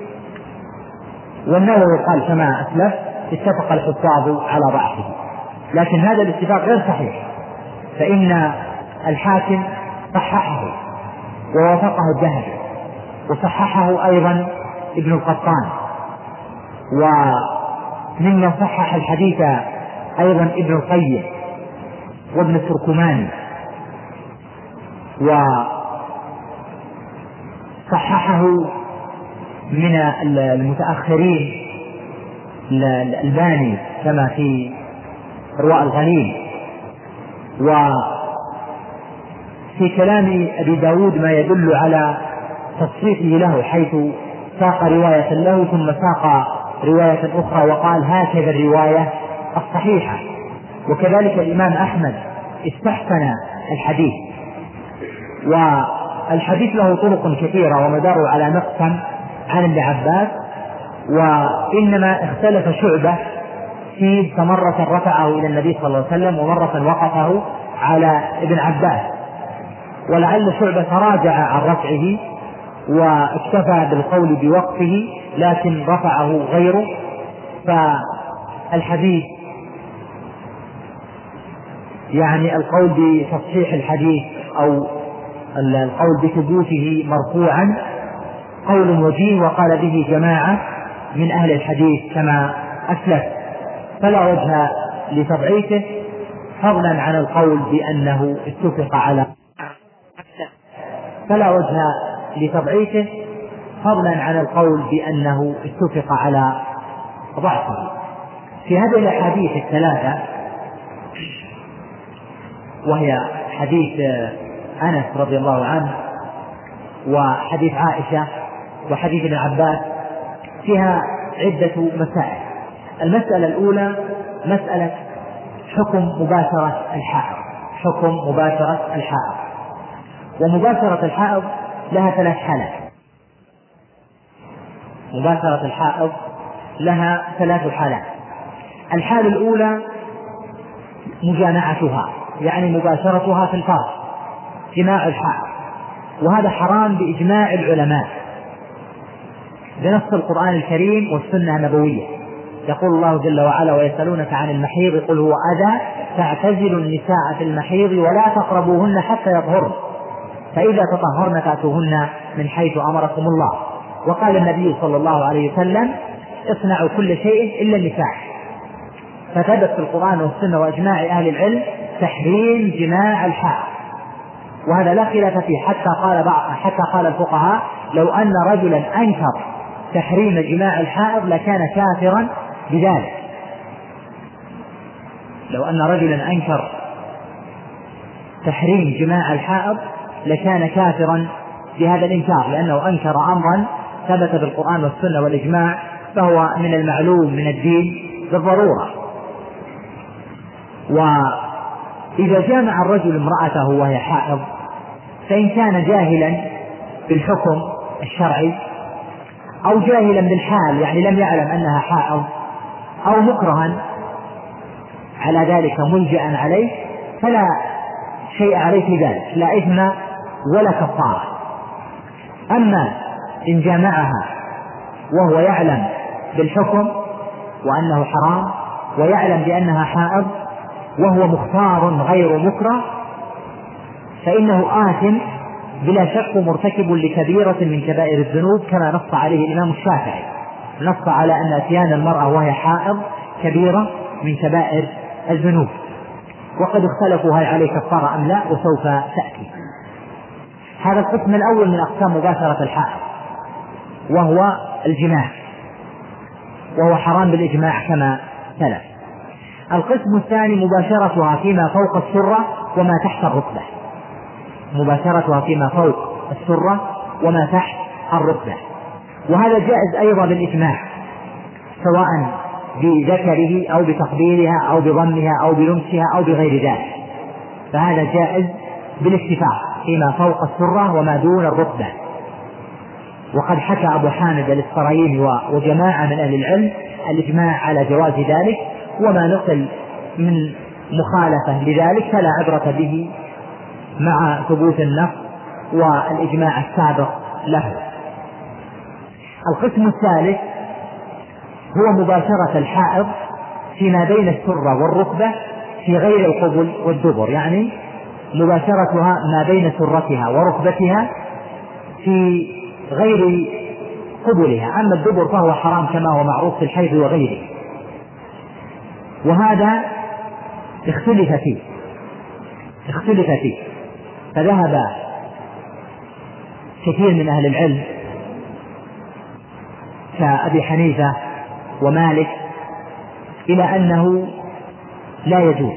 والنووي قال كما أسلف اتفق الحفاظ على ضعفه، لكن هذا الاتفاق غير صحيح، فإن الحاكم صححه ووافقه الذهبي، وصححه أيضا ابن القطان، وممن صحح الحديث أيضا ابن القيم وابن التركماني، وصححه من المتأخرين الألباني كما في رواء الغليل. وفي كلام أبي داود ما يدل على تصحيحه له، حيث ساق رواية له ثم ساق رواية أخرى وقال هكذا الرواية الصحيحة. وكذلك الإمام أحمد استحسن الحديث، والحديث له طرق كثيرة ومداره على مقسم عن ابن عباس، وإنما اختلف شعبة فيه فمرة رفعه إلى النبي صلى الله عليه وسلم ومرة وقفه على ابن عباس، ولعل شعبة تراجع عن رفعه واكتفى بالقول بوقفه لكن رفعه غيره. فالحديث يعني القول بتصحيح الحديث أو القول بثبوته مرفوعا قول وجيه وقال به جماعة من أهل الحديث كما أسلف، فلا وجه لتضعيفه فضلا عن القول بأنه اتفق على ضعفه. في هذه الأحاديث الثلاثة وهي حديث أنس رضي الله عنه وحديث عائشة وحديث ابن عباس فيها عدة مسائل. المسألة الأولى مسألة حكم مباشرة الحائض، ومباشرة الحائض لها ثلاث حالات. مباشرة الحائض لها ثلاث حالات. الحالة الأولى مجامعتها، يعني مباشرتها في الفرج، جماع الحائض، وهذا حرام بإجماع العلماء بنص القرآن الكريم والسنة النبوية. يقول الله جل وعلا: ويسألونك عن المحيض قل هو أذى فاعتزلوا النساء في المحيض ولا تقربوهن حتى يطهرن فإذا تطهرن فأتوهن من حيث أمركم الله. وقال النبي صلى الله عليه وسلم: اصنعوا كل شيء إلا النكاح. فثبت في القرآن والسنة وإجماع أهل العلم تحريم جماع الحائض، وهذا لا خلاف فيه، حتى قال الفقهاء: لو أن رجلا أنكر تحريم جماع الحائض لكان كافرا بذلك. لو أن رجلا أنكر تحريم جماع الحائض لكان كافرا بهذا الإنكار، لأنه أنكر أمرا ثبت بالقرآن والسنة والإجماع، فهو من المعلوم من الدين بالضرورة. وإذا جامع الرجل امرأته وهي حائض فإن كان جاهلا بالحكم الشرعي أو جاهلا بالحال، يعني لم يعلم أنها حائض، أو مكرها على ذلك ملجأ عليه، فلا شيء عليه في ذلك، لا إثم ولا كفارة. أما إن جامعها وهو يعلم بالحكم وأنه حرام ويعلم بأنها حائض وهو مختار غير مكره فإنه آثم بلا شك مرتكب لكبيرة من كبائر الذنوب، كما نص عليه الإمام الشافعي، نص على أن أتيان المرأة وهي حائض كبيرة من كبائر الذنوب. وقد اختلفوا هل عليه كفارة أم لا، وسوف تأتي. هذا القسم الأول من أقسام مباشرة الحائض وهو الجماع، وهو حرام بالإجماع كما سلف. القسم الثاني مباشرتها فيما فوق السرة وما تحت الركبة، مباشرتها فيما فوق السرة وما تحت الركبة، وهذا جائز أيضا بالإجماع، سواء بذكره أو بتقبيلها أو بضمها أو بلمسها أو بغير ذلك، فهذا جائز بالاتفاق فيما فوق السرة وما دون الركبة. وقد حكى أبو حامد الإسفرايني وجماعة من أهل العلم الإجماع على جواز ذلك، وما نقل من مخالفة لذلك فلا عبرة به مع ثبوت النص والإجماع السابق له. القسم الثالث هو مباشرة الحائض فيما بين السرة والركبة في غير القبل والدبر، يعني مباشرتها ما بين سرتها وركبتها في غير قبلها. أما الدبر فهو حرام كما هو معروف في الحيض وغيره، وهذا اختلف فيه، فذهب كثير من أهل العلم كأبي حنيفة ومالك إلى أنه لا يجوز،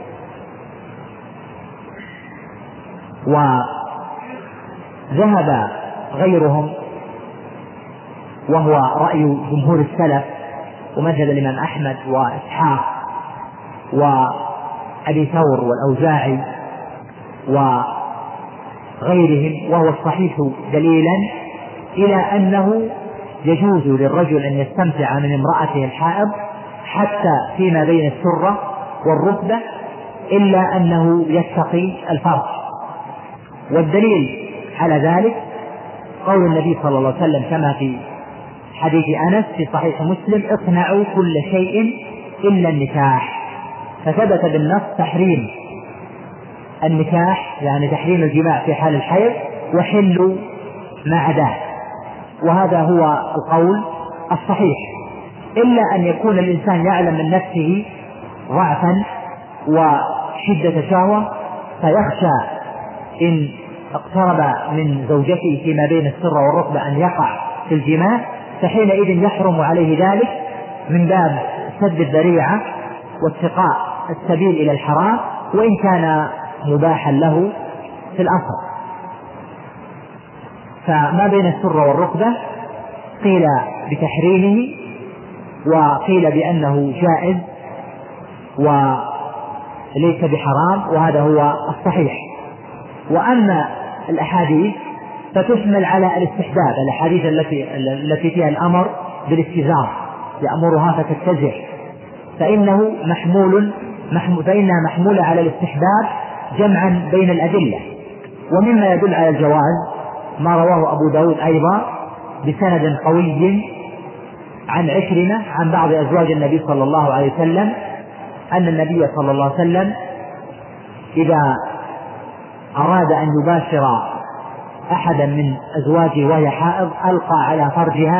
وذهب غيرهم وهو رأي جمهور السلف ومذهب الإمام أحمد وإسحاق وأبي ثور والأوزاعي وغيرهم، وهو الصحيح دليلا إلى أنه يجوز للرجل أن يستمتع من امرأته الحائض حتى فيما بين السرة والركبة إلا أنه يتقي الفرج. والدليل على ذلك قول النبي صلى الله عليه وسلم كما في حديث أنس في صحيح مسلم: اصنعوا كل شيء إلا النكاح. فثبت بالنص تحريم النكاح، يعني تحريم الجماع في حال الحيض، وحل ما عداه. وهذا هو القول الصحيح، إلا أن يكون الإنسان يعلم من نفسه ضعفا وشدة شهوة فيخشى إن اقترب من زوجته فيما بين السرة والركبة أن يقع في الجماع، فحينئذ يحرم عليه ذلك من باب سد الذريعة واتقاء السبيل إلى الحرام، وإن كان مباحا له في الأصل. فما بين السرة والركبة قيل بتحريمه وقيل بأنه جائز وليس بحرام، وهذا هو الصحيح. وأما الأحاديث فتشمل على الاستحباب، الأحاديث التي فيها الأمر بالاستزار يأمرها فتتزع فإنها محمولة على الاستحباب جمعا بين الأدلة. ومما يدل على الجواز ما رواه أبو داود أيضا بسند قوي عن عكرمة عن بعض أزواج النبي صلى الله عليه وسلم أن النبي صلى الله عليه وسلم إذا أراد أن يباشر أحدا من أزواجه وهي حائض ألقى على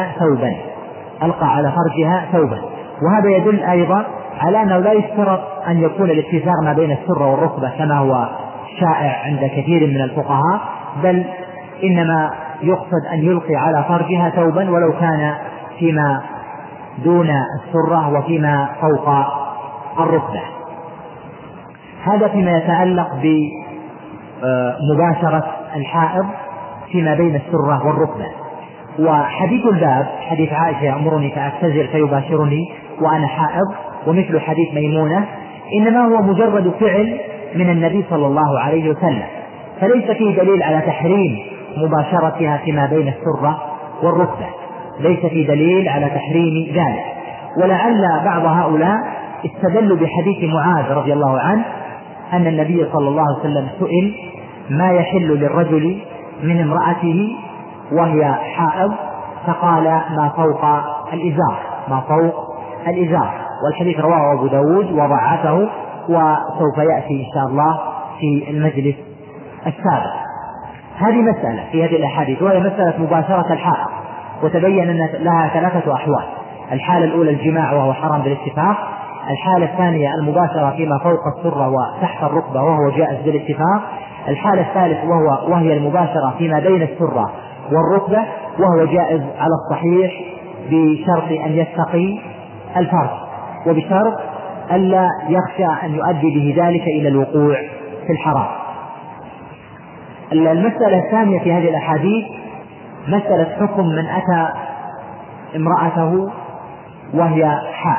فرجها ثوبا. وهذا يدل أيضا على أنه لا يشترط أن يكون الاتزار ما بين السرة والركبة كما هو شائع عند كثير من الفقهاء، بل إنما يقصد أن يلقي على فرجها ثوبا ولو كان فيما دون السرة وفيما فوق الركبة. هذا فيما يتعلق بمباشرة الحائض فيما بين السرة والركبة. وحديث الباب حديث عائشة يأمرني فأعتذر فيباشرني وأنا حائض، ومثل حديث ميمونة، إنما هو مجرد فعل من النبي صلى الله عليه وسلم، فليس فيه دليل على تحريم مباشرتها فيما بين السرة والركبة، ليس فيه دليل على تحريم ذلك. ولعل بعض هؤلاء استدلوا بحديث معاذ رضي الله عنه أن النبي صلى الله عليه وسلم سئل ما يحل للرجل من امرأته وهي حائض، فقال ما فوق الإزار. والحديث رواه أبو داود وضعفه، وسوف يأتي إن شاء الله في المجلس السابق. هذه مسألة في هذه الأحاديث، وهي مسألة مباشرة الحائض، وتبين أن لها 3 أحوال: الحالة الأولى الجماع وهو حرام بالاتفاق، الحالة الثانية المباشرة فيما فوق السرة وتحت الركبة وهو جائز بالاتفاق، الحالة الثالثة وهي المباشرة فيما بين السرة والركبة وهو جائز على الصحيح بشرط أن يتقي الفرج، وبشرط ألا يخشى أن يؤدي به ذلك إلى الوقوع في الحرام. المسألة الثانية في هذه الأحاديث مسألة حكم من أتى امرأته وهي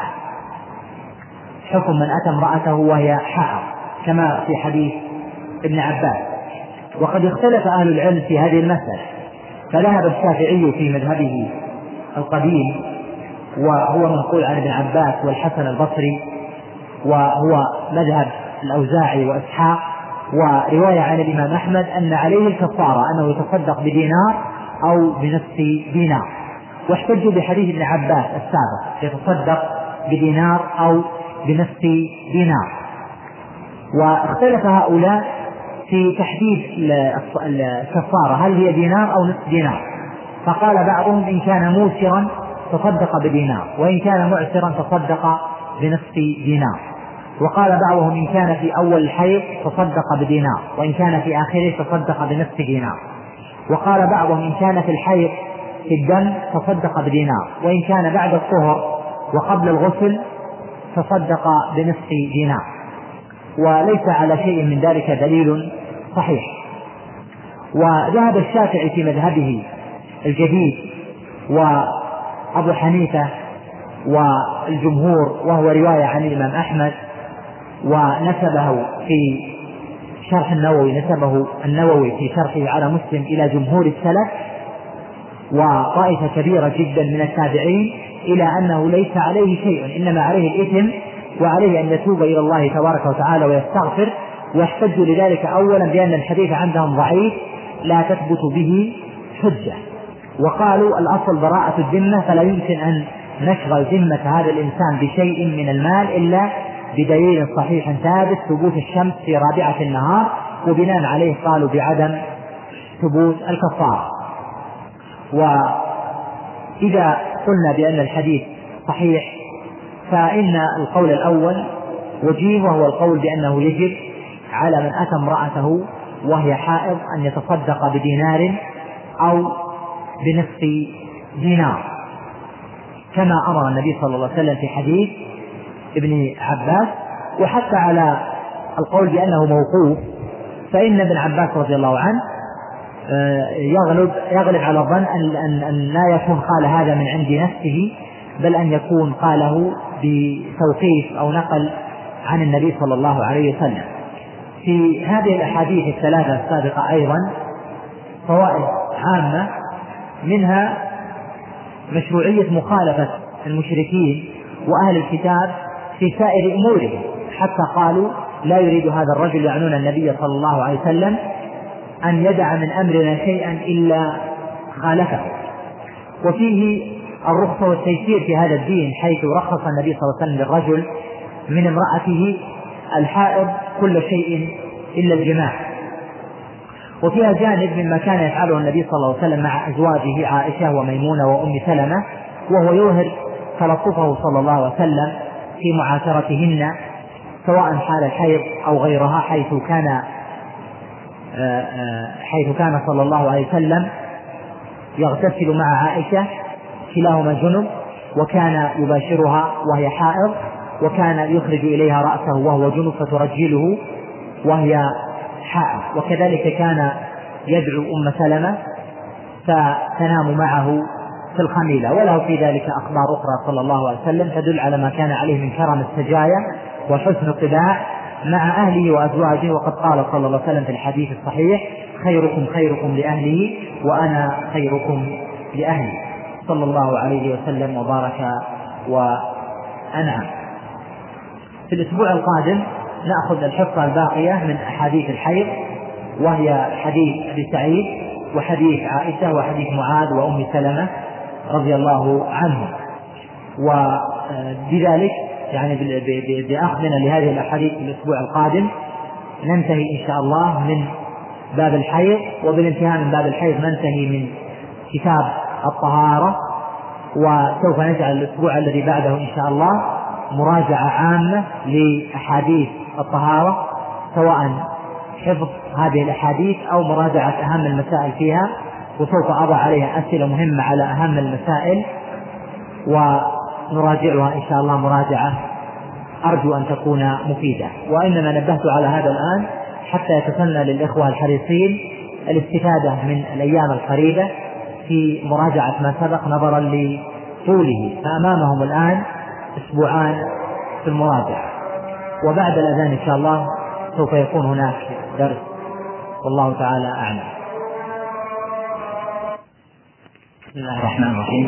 حائض، كما في حديث ابن عباس. وقد اختلف أهل العلم في هذه المسألة، فذهب الشافعي في مذهبه القديم وهو منقول عن ابن عباس والحسن البصري، وهو مذهب الأوزاعي وإسحاق، ورواية عن الإمام أحمد أن عليه الكفارة أنه يتصدق بدينار أو بنصف دينار، واحتجوا بحديث ابن عباس السابق يتصدق بدينار أو بنصف دينار. واختلف هؤلاء في تحديد الكفارة هل هي دينار أو نصف دينار، فقال بعضهم إن كان موسرا تصدق بدينار، وإن كان معسرا تصدق بنصف دينار، وقال بعضهم إن كان في أول الحيض تصدق بدينار، وإن كان في آخره تصدق بنصف دينار، وقال بعضهم إن كان في الحيض في الدم تصدق بدينار، وإن كان بعد الطهر وقبل الغسل تصدق بنصف دينار. وليس على شيء من ذلك دليل صحيح. وذهب الشافعي في مذهبه الجديد وأبو حنيفة والجمهور، وهو رواية عن الإمام أحمد، ونسبه في شرح النووي، نسبه النووي في شرحه على مسلم إلى جمهور السلف وطائفة كبيرة جدا من التابعين، إلى أنه ليس عليه شيء، إنما عليه الإثم، وعليه أن يتوب إلى الله تبارك وتعالى ويستغفر. واحتجوا لذلك أولا بأن الحديث عندهم ضعيف لا تثبت به حجة، وقالوا الأصل براءة الذمة، فلا يمكن أن نشغل ذمة هذا الإنسان بشيء من المال إلا بدليل صحيح ثابت، ثبوت الشمس في رابعة النهار، وبناء عليه قالوا بعدم ثبوت الكفارة. وإذا قلنا بأن الحديث صحيح فإن القول الأول وجيه، وهو القول بأنه يجب على من أتى امرأته وهي حائض أن يتصدق بدينار أو بنصف دينار، كما أمر النبي صلى الله عليه وسلم في حديث ابن عباس. وحتى على القول بأنه موقوف، فإن ابن عباس رضي الله عنه يغلب على الظن أن لا يكون قال هذا من عند نفسه، بل أن يكون قاله بتوقيف أو نقل عن النبي صلى الله عليه وسلم. في هذه الأحاديث الثلاثة السابقة أيضا فوائد عامة، منها مشروعية مخالفة المشركين وأهل الكتاب في سائر أمورهم، حتى قالوا لا يريد هذا الرجل، يعنون النبي صلى الله عليه وسلم، أن يدع من أمرنا شيئا إلا خالفه. وفيه الرخصة والتيسير في هذا الدين، حيث رخص النبي صلى الله عليه وسلم للرجل من امرأته الحائض كل شيء إلا الجماع. وفيها جانب مما كان يفعله النبي صلى الله عليه وسلم مع أزواجه عائشة وميمونة وأم سلمة، وهو يظهر تلطفه صلى الله عليه وسلم في معاشرتهن سواء حال الحيض أو غيرها، حيث كان صلى الله عليه وسلم يغتسل مع عائشة كلاهما جنب، وكان يباشرها وهي حائض، وكان يخرج إليها رأسه وهو جنب فترجله وهي حائض. وكذلك كان يدعو أم سلمة فتنام معه في الخميلة. وله في ذلك أخبار أخرى صلى الله عليه وسلم تدل على ما كان عليه من كرم السجايا وحسن الطباع مع أهله وأزواجه. وقد قال صلى الله عليه وسلم في الحديث الصحيح: خيركم خيركم لأهله وأنا خيركم لأهلي، صلى الله عليه وسلم وبارك وأنعم. في الأسبوع القادم نأخذ الحصة الباقية من أحاديث الحيض، وهي حديث أبي سعيد وحديث عائشة وحديث معاذ وأم سلمة رضي الله عنهم. وبذلك يعني بأخذنا لهذه الأحاديث في الأسبوع القادم ننتهي إن شاء الله من باب الحيض، وبالانتهاء من باب الحيض ننتهي من كتاب الطهارة. وسوف نجعل الأسبوع الذي بعده إن شاء الله مراجعة عامة لأحاديث الطهارة، سواء حفظ هذه الأحاديث أو مراجعة أهم المسائل فيها، وسوف أضع عليها أسئلة مهمة على أهم المسائل ونراجعها إن شاء الله مراجعة أرجو أن تكون مفيدة. وإنما نبهت على هذا الآن حتى يتسنى للإخوة الحريصين الاستفادة من الأيام القريبة في مراجعة ما سبق نظرا لطوله، فأمامهم الآن أسبوعان في المراجعة، وبعد الأذان إن شاء الله سوف يكون هناك درس، والله تعالى أعلم. بسم الله الرحمن الرحيم.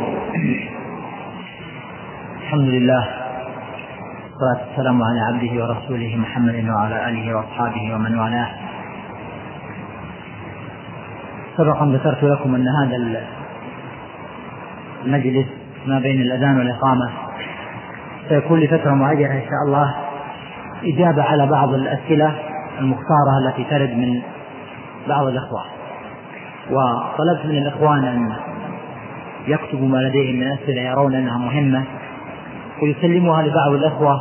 الحمد لله والصلاة والسلام على عبده ورسوله محمد وعلى آله وأصحابه ومن والاه. سبقا ذكرت لكم أن هذا المجلس ما بين الأذان والإقامة سيكون لفترة معينة إن شاء الله إجابة على بعض الأسئلة المختارة التي ترد من بعض الأخوة، وطلبت من الإخوان أن يكتبوا ما لديهم من أسئلة يرون أنها مهمة ويسلموها لبعض الأخوة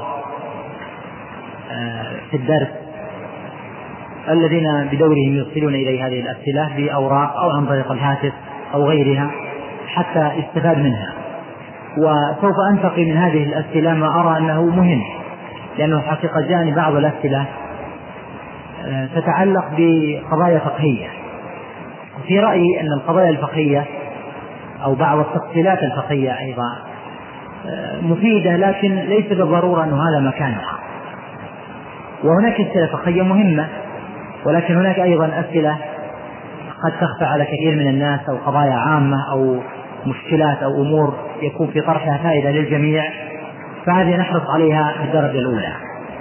في الدرس الذين بدورهم يرسلون إلي هذه الأسئلة بأوراق أو عن طريق الهاتف أو غيرها حتى يستفاد منها. وسوف أنتقي من هذه الأسئلة ما أرى أنه مهم، لأنه حقيقة جاءني بعض الأسئلة تتعلق بقضايا فقهية، وفي رأيي أن القضايا الفقهية أو بعض التفصيلات الفقهية أيضا مفيدة، لكن ليس بالضرورة أن هذا مكانها. وهناك أسئلة فقهية مهمة، ولكن هناك أيضا أسئلة قد تخفى على كثير من الناس، أو قضايا عامة أو مشكلات أو أمور يكون في طرحها فائدة للجميع، فهذه نحرص عليها في الدرجة الأولى.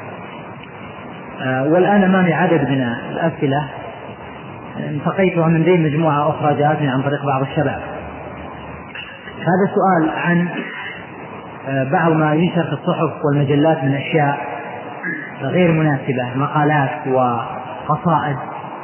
والآن أمامي عدد من الأسئلة انتقيتها من بين مجموعة أخرى جاءتني عن طريق بعض الشباب. هذا سؤال عن بعض ما ينشر في الصحف والمجلات من أشياء غير مناسبة، مقالات وقصائد،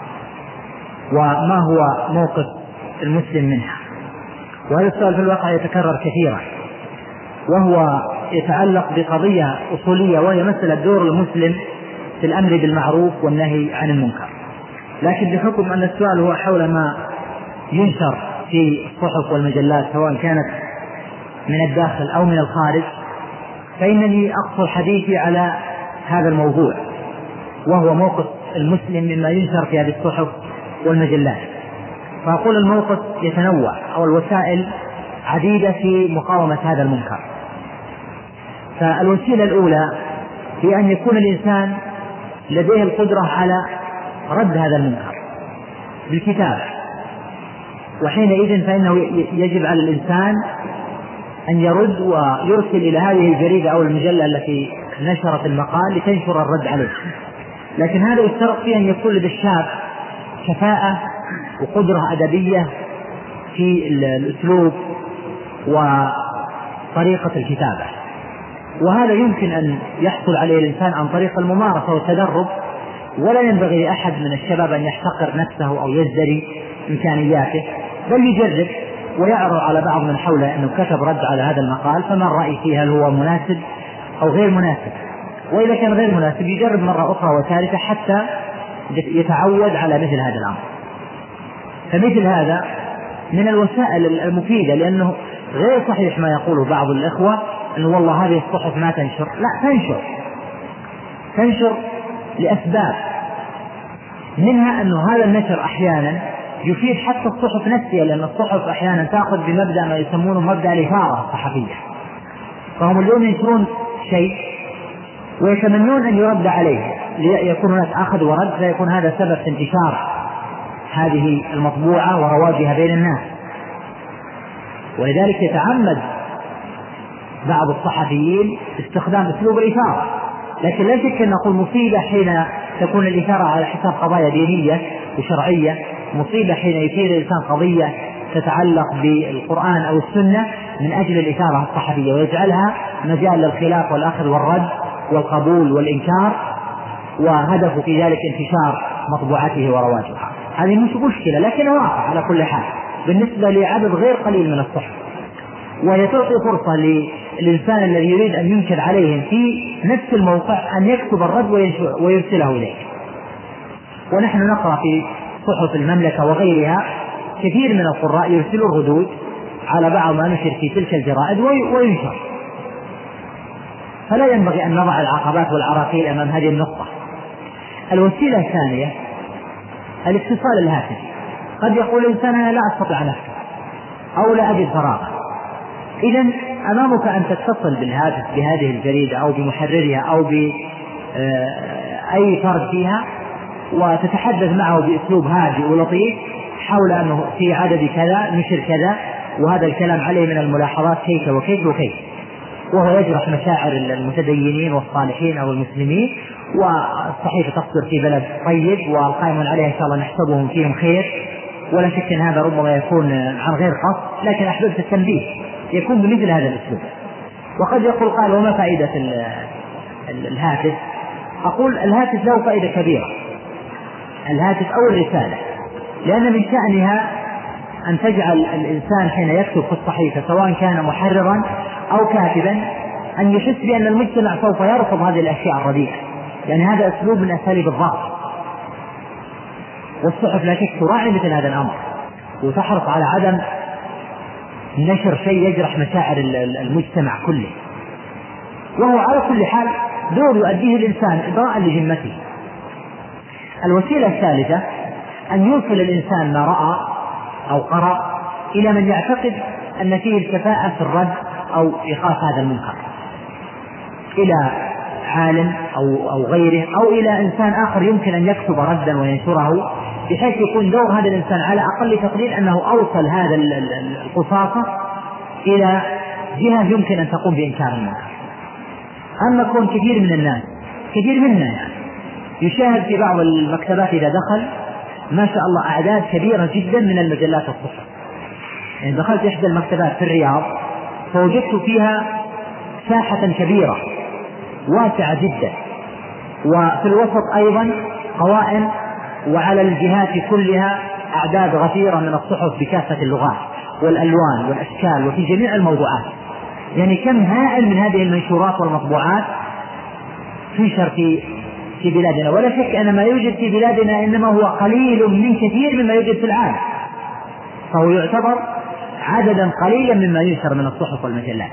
وما هو موقف المسلم منها. وهذا السؤال في الواقع يتكرر كثيرا، وهو يتعلق بقضية أصولية، وهي مسألة دور المسلم في الأمر بالمعروف والنهي عن المنكر. لكن بحكم أن السؤال هو حول ما ينشر في الصحف والمجلات سواء كانت من الداخل أو من الخارج، فإنني أقصر حديثي على هذا الموضوع، وهو موقف المسلم مما ينشر في هذه الصحف والمجلات. فأقول الموقف يتنوع، أو الوسائل عديدة في مقاومة هذا المنكر. فالوسيلة الأولى هي أن يكون الإنسان لديه القدرة على رد هذا المنكر بالكتابة، وحينئذ فإنه يجب على الإنسان أن يرد ويرسل إلى هذه الجريدة أو المجلة التي نشرت المقال لتنشر الرد عليه. لكن هذا يشترط فيه أن يكون لدى الشاب كفاءة وقدرة أدبية في الأسلوب وطريقة الكتابة، وهذا يمكن أن يحصل عليه الإنسان عن طريق الممارسة والتدرب. ولا ينبغي لأحد من الشباب أن يحتقر نفسه أو يزدري إمكانياته، بل يجرب ويعرض على بعض من حوله أنه كتب رد على هذا المقال، فما الرأي فيه، هل هو مناسب أو غير مناسب. وإذا كان غير مناسب يجرب مرة أخرى وثالثة حتى يتعود على مثل هذا الأمر. فمثل هذا من الوسائل المفيدة، لأنه غير صحيح ما يقوله بعض الإخوة أنه والله هذه الصحف ما تنشر. لا، تنشر لأسباب، منها أنه هذا النشر أحيانا يفيد حتى الصحف نفسها، لأن الصحف أحيانا تأخذ بمبدأ ما يسمونه مبدأ الإثارة الصحفية، فهم اليوم ينشرون شيء ويتمنون أن يرد عليه، ليكون هناك أخذ ورد، فيكون هذا سبب في انتشار هذه المطبوعة ورواجها بين الناس. ولذلك يتعمد بعض الصحفيين استخدام أسلوب الإثارة. لكن لا شك أن نقول مصيبة حين تكون الإثارة على حساب قضايا دينية وشرعية، مصيبة حين يثير الإنسان قضية تتعلق بالقرآن أو السنة من أجل الإثارة الصحفية ويجعلها مجال للخلاف والأخذ والرد والقبول والإنكار، وهدف في ذلك انتشار مطبوعته ورواجها. هذه مش مشكلة، لكن واقع على كل حال بالنسبة لعدد غير قليل من الصحف، وهي تعطي فرصة للإنسان الذي يريد أن ينكر عليهم في نفس الموقع أن يكتب الرد ويرسله إليه. ونحن نقرأ في صحف المملكة وغيرها كثير من القراء يرسلوا الردود على بعض ما نشر في تلك الجرائد وينشر. فلا ينبغي أن نضع العقبات والعراقيل أمام هذه النقطة. الوسيلة الثانية الاتصال الهاتفي. قد يقول الإنسان أنا لا أستطيع أن أكتب أو لا أجد فراغا، إذن أمامك أن تتصل بالهاتف بهذه الجريدة أو بمحررها أو بأي فرد فيها وتتحدث معه بأسلوب هادئ ولطيف حول أنه في عدد كذا نشر كذا، وهذا الكلام عليه من الملاحظات كيف وكيف وكيف، وهو يجرح مشاعر المتدينين والصالحين أو المسلمين، والصحيفة تصدر في بلد طيب والقائمون عليها إن شاء الله نحسبهم فيهم خير، ولا شك أن هذا ربما يكون عن غير قصد، لكن أحببت التنبيه يكون بمثل هذا الأسلوب. وقد يقول قال وما فائدة الهاتف؟ أقول الهاتف له فائدة كبيرة، الهاتف أو الرسالة، لأن من شأنها أن تجعل الإنسان حين يكتب في الصحيفة سواء كان محررا أو كاتبا أن يحس بأن المجتمع سوف يرفض هذه الأشياء الرديئة، يعني هذا أسلوب من أساليب الضغط. والصحف لا شك تراعي مثل هذا الأمر وتحرص على عدم نشر شيء يجرح مشاعر المجتمع كله، وهو على كل حال دور يؤديه الإنسان إضاءة لذمته. الوسيلة الثالثة أن يوصل الإنسان ما رأى أو قرأ إلى من يعتقد أن فيه الكفاءة في الرد أو إيقاف هذا المنكر، إلى عالم أو غيره، أو إلى إنسان آخر يمكن أن يكتب ردا وينشره، بحيث يكون دور هذا الإنسان على أقل تقدير أنه أوصل هذا القصاصة إلى جهة يمكن أن تقوم بإنكار المنكر. أما كون كثير من الناس، كثير منا يعني يشاهد في بعض المكتبات إذا دخل ما شاء الله أعداد كبيرة جدا من المجلات الصحف. يعني دخلت إحدى المكتبات في الرياض فوجدت فيها ساحة كبيرة واسعة جدا، وفي الوسط أيضا قوائم، وعلى الجهات كلها أعداد غفيرة من الصحف بكافة اللغات والألوان والأشكال وفي جميع الموضوعات. يعني كم هائل من هذه المنشورات والمطبوعات تنشر في بلادنا. ولا شك أن ما يوجد في بلادنا إنما هو قليل من كثير مما يوجد في العالم، فهو يعتبر عددا قليلا مما ينشر من الصحف والمجلات.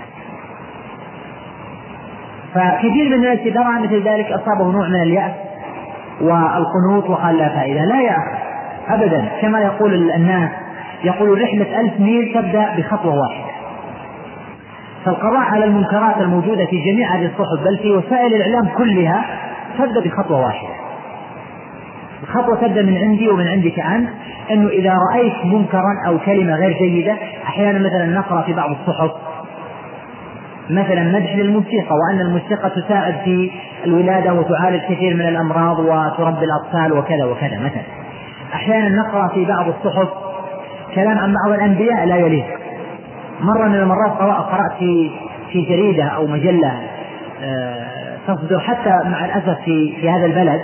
فكثير من الناس إذا رأى مثل ذلك أصابه نوع من اليأس والقنوط وقال لا فائدة. لا يا أخي أبدا، كما يقول الناس، يقول رحلة 1000 ميل تبدأ بخطوة واحدة. فالقضاء على المنكرات الموجودة في جميع هذه الصحف بل في وسائل الإعلام كلها تبدأ بخطوة واحدة. الخطوة تبدأ من عندي ومن عندك أنت، أنه إذا رأيت منكرا أو كلمة غير جيدة، أحيانا مثلا نقرأ في بعض الصحف مثلا مدح للموسيقى، وأن الموسيقى تساعد في الولادة وتعالج كثير من الأمراض وتربي الأطفال وكذا وكذا مثلا. أحيانا نقرأ في بعض الصحف كلام عن بعض الأنبياء لا يليق. مرة من المرات قرأت في جريدة أو مجلة تصدر حتى مع الأسف في هذا البلد،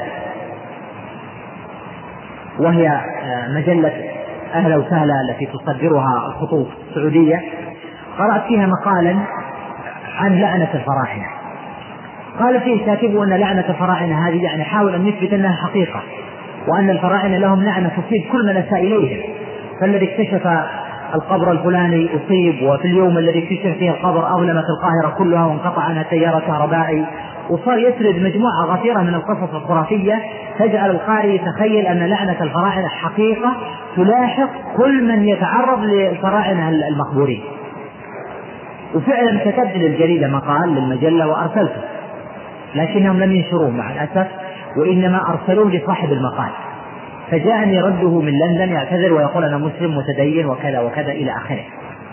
وهي مجلة أهلا وسهلا التي تصدرها الخطوط السعودية. قرأت فيها مقالا عن لعنة الفراعنة. قال فيه كاتبه أن لعنة الفراعنة هذه يعني حاول أن يثبت أنها حقيقة، وأن الفراعنة لهم لعنة تصيب كل من أساء إليهم. فالذي اكتشف القبر الفلاني أصيب، وفي اليوم الذي اكتشف فيه القبر أظلمت القاهرة كلها وانقطع عنها تيار كهربائي. وصار يسرد مجموعة غفيرة من القصص الخرافية تجعل القارئ يتخيل أن لعنة الفراعنة حقيقة تلاحق كل من يتعرض للفراعنة المقبورين. وفعلا كتبت للجريدة مقال للمجلة وأرسلته، لكنهم لم ينشروه مع الأسف، وإنما أرسلوه لصاحب المقال، فجاءني رده من لندن يعتذر ويقول أنا مسلم متدين وكذا وكذا إلى آخره.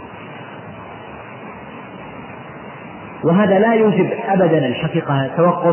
وهذا لا يوجب أبدا الحقيقة توقف،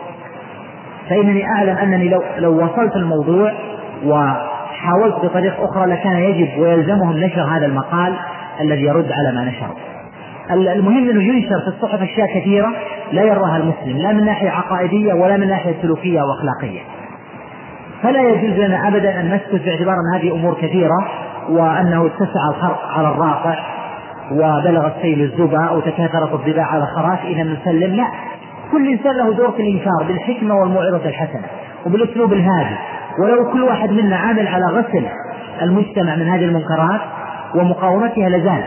فإنني أعلم أنني لو وصلت الموضوع وحاولت بطريقة أخرى لكان يجب ويلزمهم نشر هذا المقال الذي يرد على ما نشر. المهم أنه ينشر في الصحف أشياء كثيرة لا يراها المسلم، لا من ناحية عقائدية ولا من ناحية سلوكية وأخلاقية. فلا يجوز لنا أبدا أن نسكت باعتبار أن هذه أمور كثيرة، وأنه اتسع الخرق على الراقع وبلغ السيل الزبا وتكاثرت الضباع على الخراش إذا نسلم. لا، كل إنسان له دور في الإنكار بالحكمة والموعظة الحسنة وبالأسلوب الهادي. ولو كل واحد منا عامل على غسل المجتمع من هذه المنكرات ومقاومتها لزال.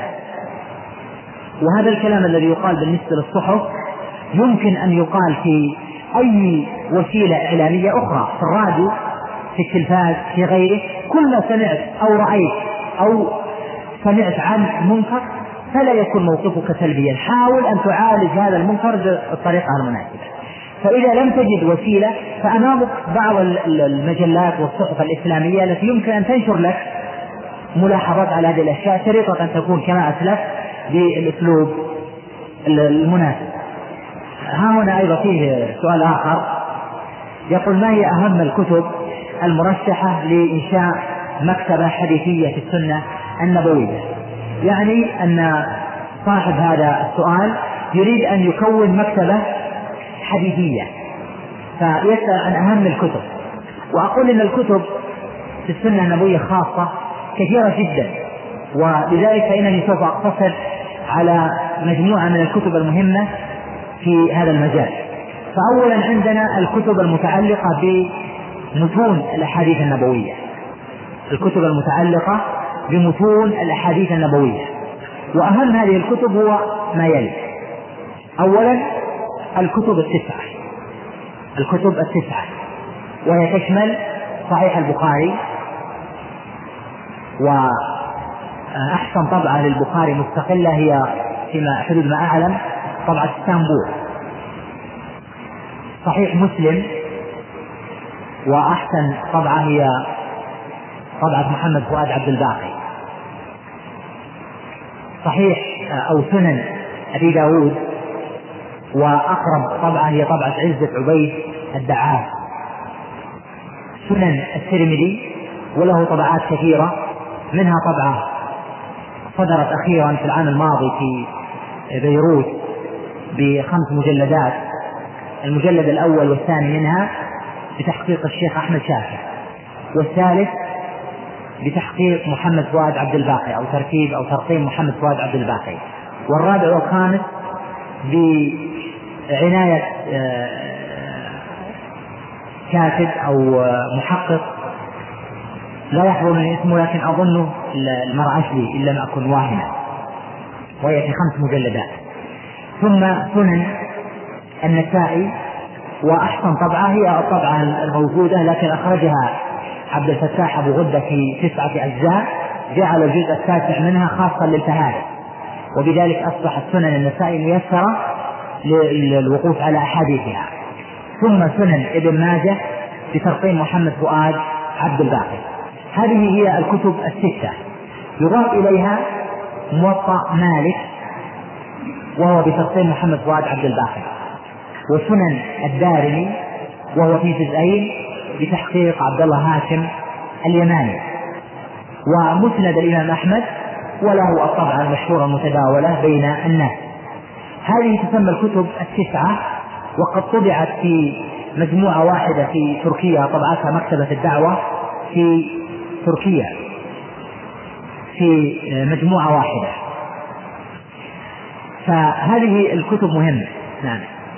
وهذا الكلام الذي يقال بالنسبة للصحف يمكن أن يقال في أي وسيلة إعلامية أخرى، في الراديو، في التلفاز، في غيره. كل ما سمعت أو رأيت أو سمعت عن منكر فلا يكون موقفك سلبيا، حاول أن تعالج هذا المنكر بالطريقة المناسبة. فإذا لم تجد وسيلة فأمامك بعض المجلات والصحف الإسلامية التي يمكن أن تنشر لك ملاحظات على هذه الأشياء، شريطة أن تكون كما أسلف بالأسلوب المناسب. ها هنا أيضا فيه سؤال آخر يقول ما هي أهم الكتب المرشحة لإنشاء مكتبة حديثية في السنة النبوية؟ يعني أن صاحب هذا السؤال يريد أن يكون مكتبة حديثية، فيسأل عن أهم الكتب. وأقول إن الكتب في السنة النبوية خاصة كثيرة جدا، ولذلك فإنني سوف أقتصر على مجموعة من الكتب المهمة في هذا المجال. فأولا عندنا الكتب المتعلقة بمتون الأحاديث النبوية، الكتب المتعلقة بمتون الأحاديث النبوية. وأهم هذه الكتب هو ما يلي: أولا الكتب التسعة، وهي تشمل صحيح البخاري، وأحسن طبعة للبخاري مستقلة هي فيما حدود ما أعلم طبعة اسطنبول، صحيح مسلم، وأحسن طبعة هي طبعة محمد فؤاد عبد الباقي. صحيح أو سنن أبي داود، وأقرب طبعة هي طبعة عزة عبيد الدعاء. سنن الترمذي وله طبعات كثيرة، منها طبعة صدرت أخيرا في العام الماضي في بيروت ب5 مجلدات، المجلد الأول والثاني منها بتحقيق الشيخ أحمد شاكر، والثالث بتحقيق محمد فؤاد عبد الباقي أو ترتيب أو ترقيم محمد فؤاد عبد الباقي، والرابع والخامس بعناية كاتب أو محقق لا يحضرني اسمه لكن أظنه المرعشلي إن لم أكن واهما، وهي في 5 مجلدات. ثم سنن النسائي، وأحسن طبعة هي الطبعة الموجودة لكن أخرجها عبد الفتاح أبو غدة في 9 أجزاء، جعل الجزء التاسع منها خاصا للفهارس، وبذلك أصبحت سنن النسائي ميسرة للوقوف على أحاديثها. ثم سنن ابن ماجه بترقيم محمد فؤاد عبد الباقي. هذه هي الكتب 6. يضاف إليها موطأ مالك وهو بترقيم محمد فؤاد عبد الباقي، وسنن الدارمي وهو في جزئين بتحقيق عبد الله هاشم اليماني، ومسند الإمام أحمد وله الطبعة المشهورة المتداولة بين الناس. هذه تسمى الكتب 9، وقد طبعت في مجموعة واحدة في تركيا، طبعتها مكتبة الدعوة في تركيا في مجموعة واحدة. فهذه الكتب مهمة. نعم.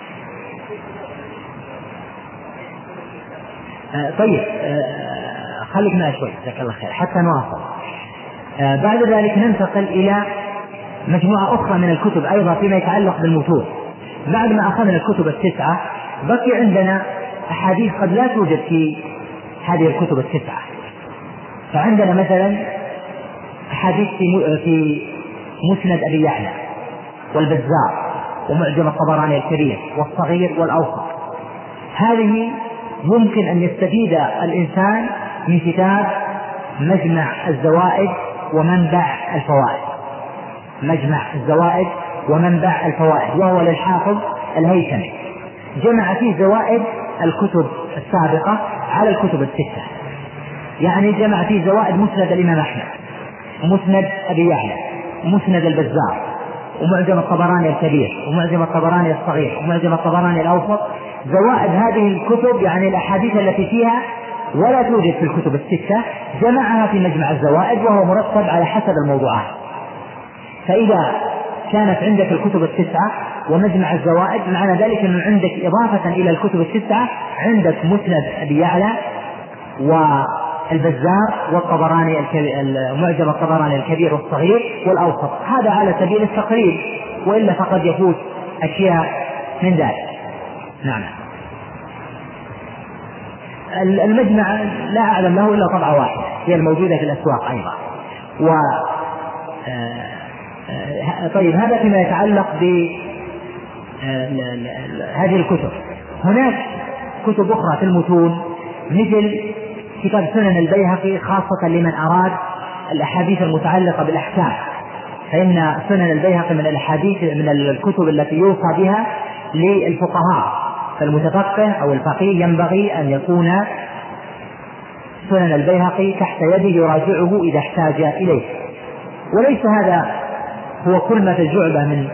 طيب خليك معي شوي جزاك الله خير حتى نواصل. بعد ذلك ننتقل إلى مجموعة أخرى من الكتب أيضا فيما يتعلق بالمتون. بعد ما أخذنا الكتب 9 بقي عندنا أحاديث قد لا توجد في هذه الكتب 9. فعندنا مثلا أحاديث في مسند أبي يعلى والبزار ومعجم الطبراني الكبير والصغير والأوسط. هذه يمكن أن يستفيد الإنسان من كتاب مجمع الزوائد ومنبع الفوائد. مجمع الزوائد ومنبع الفوائد وهو للحافظ الهيثمي، جمع فيه زوائد الكتب السابقة على الكتب 6. يعني جمع فيه زوائد مسند الإمام أحمد ومسند أبي يعلى ومسند البزار ومعجم الطبراني الكبير ومعجم الطبراني الصغير ومعجم الطبراني الأوسط. زوائد هذه الكتب يعني الأحاديث التي فيها ولا توجد في الكتب 6 جمعها في مجمع الزوائد، وهو مرتب على حسب الموضوعات. فإذا كانت عندك الكتب 9 ومجمع الزوائد، معنى ذلك أن عندك إضافة إلى الكتب 6 عندك مسند أبي يعلى والبزار والطبراني معجم الطبراني الكبير والصغير والأوسط. هذا على سبيل التقريب، وإلا فقد يفوت أشياء من ذلك. نعم. المجمع لا أعلم له إلا طبعة واحدة هي الموجودة في الأسواق أيضا. طيب هذا فيما يتعلق بهذه الكتب. هناك كتب أخرى في المتون مثل كتاب سنن البيهقي خاصة لمن أراد الأحاديث المتعلقة بالأحكام، فإن سنن البيهقي من الأحاديث من الكتب التي يوصى بها للفقهاء، فالمتفقه أو الفقيه ينبغي أن يكون سنن البيهقي تحت يده يراجعه إذا احتاج إليه. وليس هذا هو كل ما في الجعبة من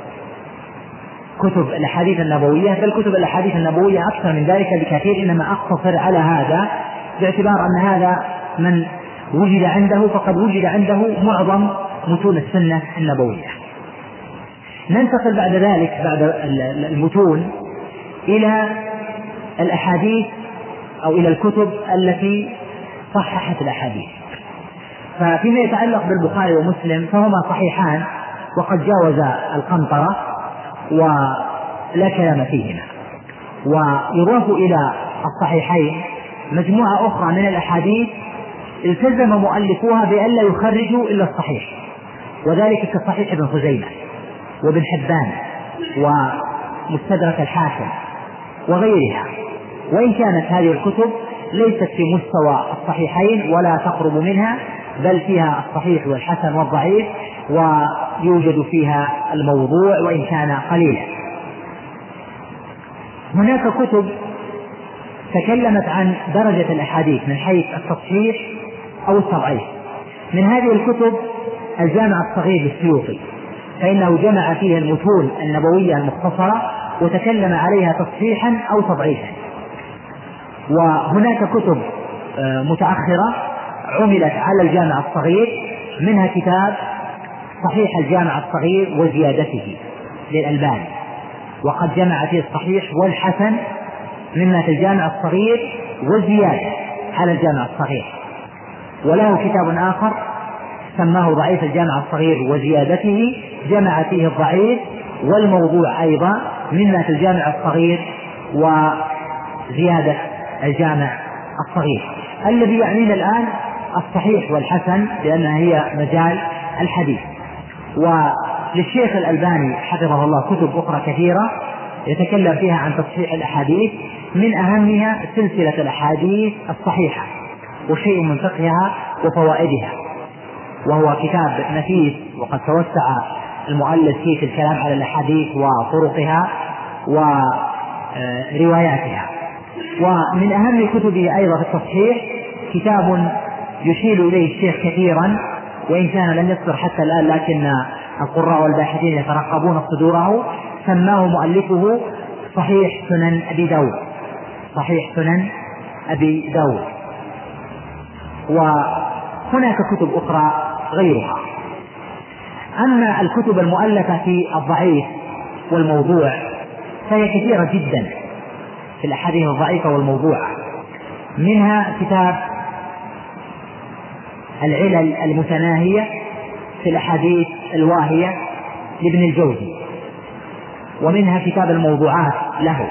كتب الأحاديث النبوية، بل كتب الأحاديث النبوية أكثر من ذلك بكثير، إنما أقتصر على هذا باعتبار أن هذا من وجد عنده فقد وجد عنده معظم متون السنة النبوية. ننتقل بعد ذلك بعد المتون إلى الأحاديث أو إلى الكتب التي صححت الأحاديث. ففيما يتعلق بالبخاري ومسلم فهما صحيحان وقد جاوز القنطرة ولا كلام فيهما. ويضاف إلى الصحيحين مجموعة أخرى من الأحاديث التزم مؤلفوها بألا يخرجوا إلا الصحيح، وذلك كصحيح ابن خزيمة وابن حبان ومستدرك الحاكم وغيرها. وإن كانت هذه الكتب ليست في مستوى الصحيحين ولا تقرب منها، بل فيها الصحيح والحسن والضعيف، ويوجد فيها الموضوع وإن كان قليلا. هناك كتب تكلمت عن درجة الأحاديث من حيث التصحيح أو التضعيف. من هذه الكتب الجامع الصغير للسيوطي، فإنه جمع فيه المتون النبوية المختصرة وتكلم عليها تصحيحا أو تضعيفا. وهناك كتب متأخرة عملت على الجامع الصغير، منها كتاب صحيح الجامع الصغير وزيادته للألباني، وقد جمع فيه الصحيح والحسن مما في الجامع الصغير والزيادة على الجامع الصغير. وله كتاب آخر سماه ضعيف الجامع الصغير وزيادته، جمع فيه الضعيف والموضوع أيضا مما في الجامع الصغير وزيادة الجامع الصغير. الذي يعنينا الآن الصحيح والحسن لأنها هي مجال الحديث. وللشيخ الألباني حفظه الله كتب أخرى كثيرة يتكلم فيها عن تصحيح الأحاديث، من أهمها سلسلة الأحاديث الصحيحة وشيء من فقهها وفوائدها، وهو كتاب نفيس وقد توسع المؤلف فيه في الكلام على الأحاديث وطرقها ورواياتها. ومن أهم كتبه أيضا في التصحيح كتاب يشير إليه الشيخ كثيرا وإن كان لم يصدر حتى الآن، لكن القراء والباحثين يترقبون صدوره، سماه مؤلفه صحيح سنن أبي داود، صحيح سنن أبي داود. وهناك كتب أخرى غيرها. أما الكتب المؤلفة في الضعيف والموضوع فهي كثيرة جدا في الأحاديث الضعيفة والموضوعة، منها كتاب العلل المتناهية في الأحاديث الواهية لابن الجوزي، ومنها كتاب الموضوعات له،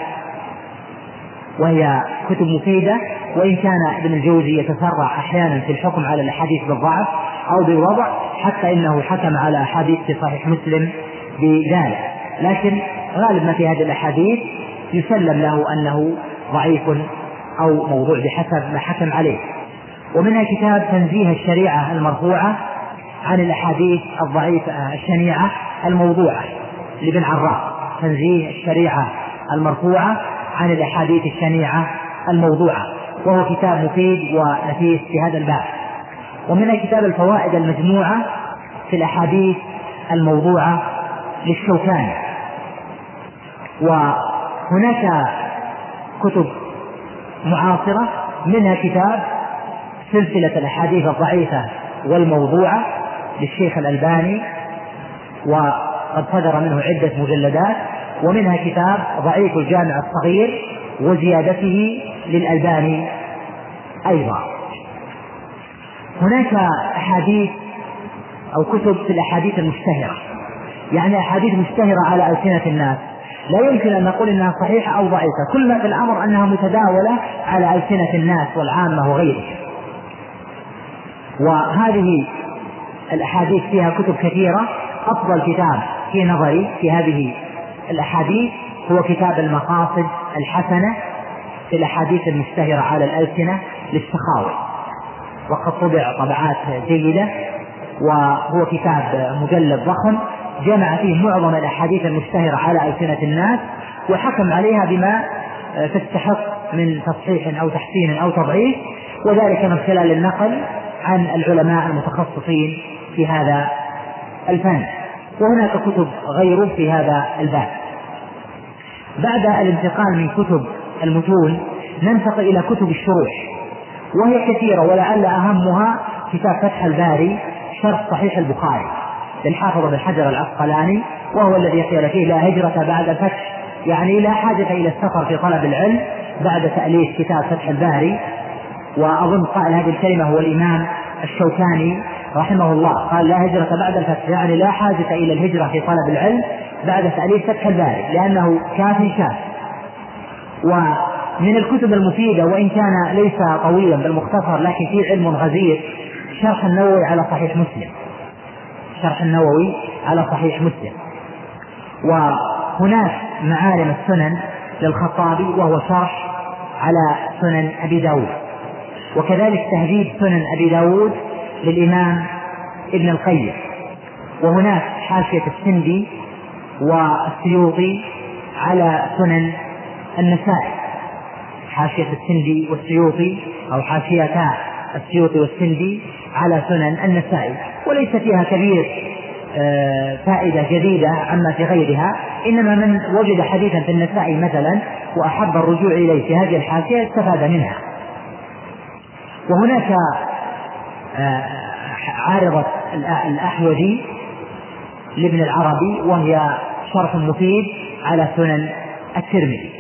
وهي كتب مفيدة وإن كان ابن الجوزي يتسرع أحيانا في الحكم على الأحاديث بالضعف أو بالوضع، حتى إنه حكم على أحاديث في صحيح مسلم بذلك، لكن غالب ما في هذه الأحاديث يسلم له أنه ضعيف أو موضوع بحسب ما حكم عليه. ومنها كتاب تنزيه الشريعة المرفوعة عن الأحاديث الضعيفة الشنيعة الموضوعة لابن عراق، تنزيه الشريعة المرفوعة عن الأحاديث الشنيعة الموضوعة، وهو كتاب مفيد ونفيس في هذا الباب. ومنها كتاب الفوائد المجموعة في الأحاديث الموضوعة للشوكاني. وهناك كتب معاصرة منها كتاب سلسلة الأحاديث الضعيفة والموضوعة للشيخ الألباني، وقد صدر منه عدة مجلدات، ومنها كتاب ضعيف الجامع الصغير وزيادته للألباني أيضا. هناك أحاديث أو كتب في الأحاديث المشتهرة، يعني أحاديث مشتهرة على ألسنة الناس، لا يمكن أن نقول إنها صحيحة أو ضعيفة، كل ما في الأمر أنها متداولة على ألسنة الناس والعامة وغيرهم. وهذه الأحاديث فيها كتب كثيرة. أفضل كتاب في نظري في هذه الأحاديث هو كتاب المقاصد الحسنة في الأحاديث المشتهرة على الألسنة للسخاوي، وقد طبع طبعات جيدة، وهو كتاب مجلد ضخم جمع فيه معظم الأحاديث المشتهرة على ألسنة الناس وحكم عليها بما تستحق من تصحيح أو تحسين أو تضعيف، وذلك من خلال النقل عن العلماء المتخصصين في هذا الفن. وهناك كتب غيره في هذا الباب. بعد الانتقال من كتب المتون ننتقل إلى كتب الشروح، وهي كثيرة، ولعل أهمها كتاب فتح الباري شرح صحيح البخاري للحافظ بن حجر العسقلاني، وهو الذي قيل فيه لا هجرة بعد الفتح، يعني لا حاجة إلى السفر في طلب العلم بعد تأليف كتاب فتح الباري. وأظن قائل هذه الكلمة هو الإمام الشوكاني رحمه الله، قال لا هجرة بعد الفتح، يعني لا حاجة إلى الهجرة في طلب العلم بعد تأليف فتح الباري لأنه كافي شاف. ومن الكتب المفيدة وإن كان ليس طويلا بل مختصر لكن فيه علم غزير شرح النووي على صحيح مسلم، شرح النووي على صحيح مسلم. وهناك معالم السنن للخطابي وهو شرح على سنن أبي داود، وكذلك تهذيب سنن أبي داود للإمام ابن القيم، وهناك حاشية السندي والسيوطي على سنن النسائي. حاشية السندي والسيوطي أو حاشيتا السيوطي والسندي على سنن النسائي، وليس فيها كبير فائدة جديدة عما في غيرها، إنما من وجد حديثا في النسائي مثلا وأحب الرجوع إليه في هذه الحاشية استفاد منها. وهناك عارضة الأحوذي لابن العربي، وهي شرح مفيد على سنن الترمذي.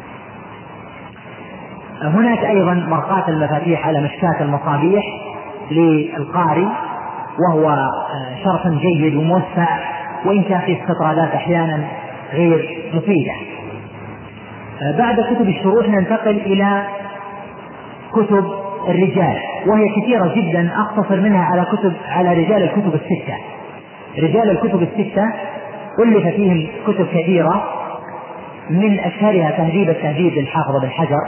هناك أيضا مرقاة المفاتيح على مشكاة المصابيح للقاري، وهو شرح جيد وموسع، وإن كان فيه استطرادات أحيانا غير مفيدة. بعد كتب الشروح ننتقل إلى كتب الرجال، وهي كثيرة جدا، أقتصر منها على رجال الكتب الستة. رجال الكتب الستة ألف فيهم كتب كثيرة، من أشهرها تهذيب التهذيب للحافظ بن حجر،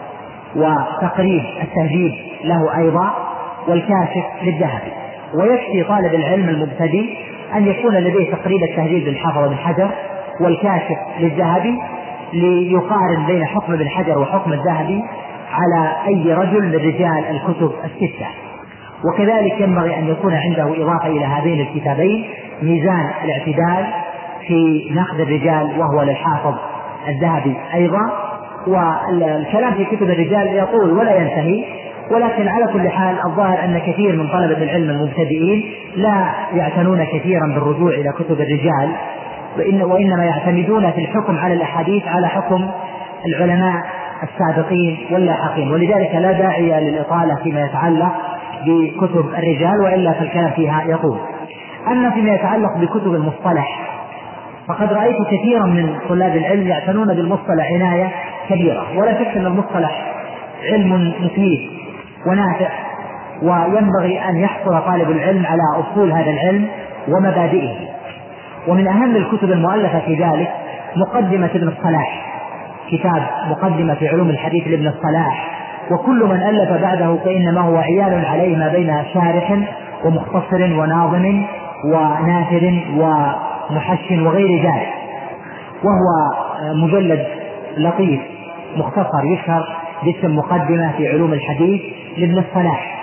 وتقريب التهذيب له أيضا، والكاشف للذهبي. ويكفي طالب العلم المبتدئ أن يكون لديه تقريب التهذيب للحافظ بن حجر والكاشف للذهبي، ليقارن بين حكم ابن حجر وحكم الذهبي على أي رجل من رجال الكتب الستة. وكذلك ينبغي أن يكون عنده إضافة إلى هذين الكتابين ميزان الاعتدال في نقد الرجال، وهو للحافظ الذهبي أيضا. والكلام في كتب الرجال يطول ولا ينتهي، ولكن على كل حال الظاهر أن كثير من طلبة العلم المبتدئين لا يعتنون كثيرا بالرجوع إلى كتب الرجال، وإنما يعتمدون في الحكم على الأحاديث على حكم العلماء السابقين واللاحقين، ولذلك لا داعي للإطالة فيما يتعلق بكتب الرجال، وإلا فالكلام فيها يطول. أما فيما يتعلق بكتب المصطلح فقد رأيت كثيرا من طلاب العلم يعتنون بالمصطلح عناية كبيرة، ولا شك أن المصطلح علم مفيد ونافع، وينبغي أن يحصل طالب العلم على أصول هذا العلم ومبادئه. ومن أهم الكتب المؤلفة في ذلك مقدمة ابن الصلاح، كتاب مقدمة في علوم الحديث لابن الصلاح، وكل من ألف بعده فإنما هو عيال عليه ما بين شارح ومختصر وناظم وناثر ومحشن وغير ذلك، وهو مجلد لطيف مختصر يشهر باسم مقدمة في علوم الحديث لابن الصلاح.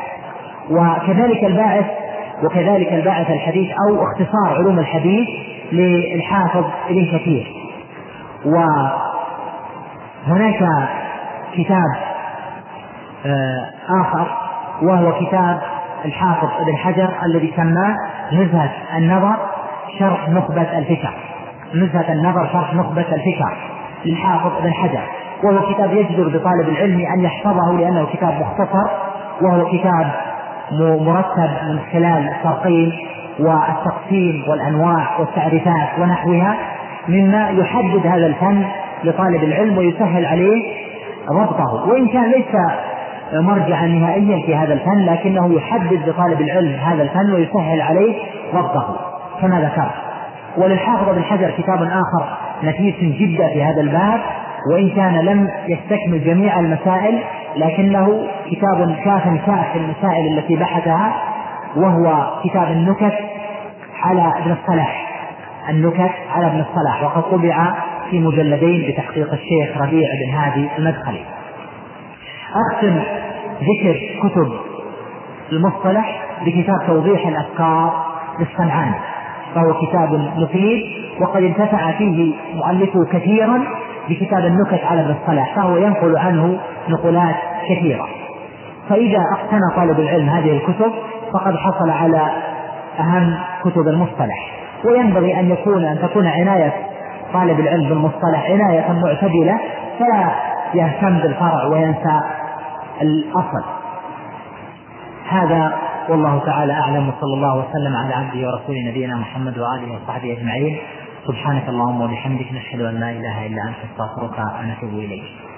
وكذلك الباعث الحديث أو اختصار علوم الحديث للحافظ ابن كثير. وهناك كتاب آخر وهو كتاب الحافظ ابن حجر الذي سماه نزهة النظر شرح نخبة الفكر، نزهة النظر شرح نخبة الفكر للحافظ ابن حجر، وهو كتاب يجدر بطالب العلم أن يحفظه لأنه كتاب مختصر، وهو كتاب مرتب من خلال الترقيم والتقسيم والأنواع والتعريفات ونحوها، مما يحدد هذا الفن لطالب العلم ويسهل عليه ضبطه، وإن كان ليس مرجعا نهائيا في هذا الفن، لكنه يحدد لطالب العلم هذا الفن ويسهل عليه ضبطه كما ذكرت. وللحافظ ابن حجر كتاب آخر نفيس جدا في هذا الباب، وإن كان لم يستكمل جميع المسائل، لكنه كتاب كاف في المسائل التي بحثها، وهو كتاب النكت على ابن الصلاح، النكت على ابن الصلاح، وقد طبع في مجلدين بتحقيق الشيخ ربيع بن هادي المدخلي. أختم ذكر كتب المصطلح بكتاب توضيح الأفكار للصنعاني، فهو كتاب مفيد، وقد انتفع فيه مؤلفه كثيرا بكتاب النكت على ابن الصلاح، فهو ينقل عنه نقولات كثيرة. فإذا اقتنى طالب العلم هذه الكتب فقد حصل على أهم كتب المصطلح. وينبغي أن تكون عناية طالب العلم بالمصطلح عناية معتدلة، فلا يهتم بالفرع وينسى الأصل. هذا والله تعالى أعلم، وصلى الله وسلم على عبده ورسوله نبينا محمد وآله وصحبه أجمعين. سبحانك اللهم وبحمدك، نشهد أن لا إله إلا أنت، نستغفرك ونتوب إليك.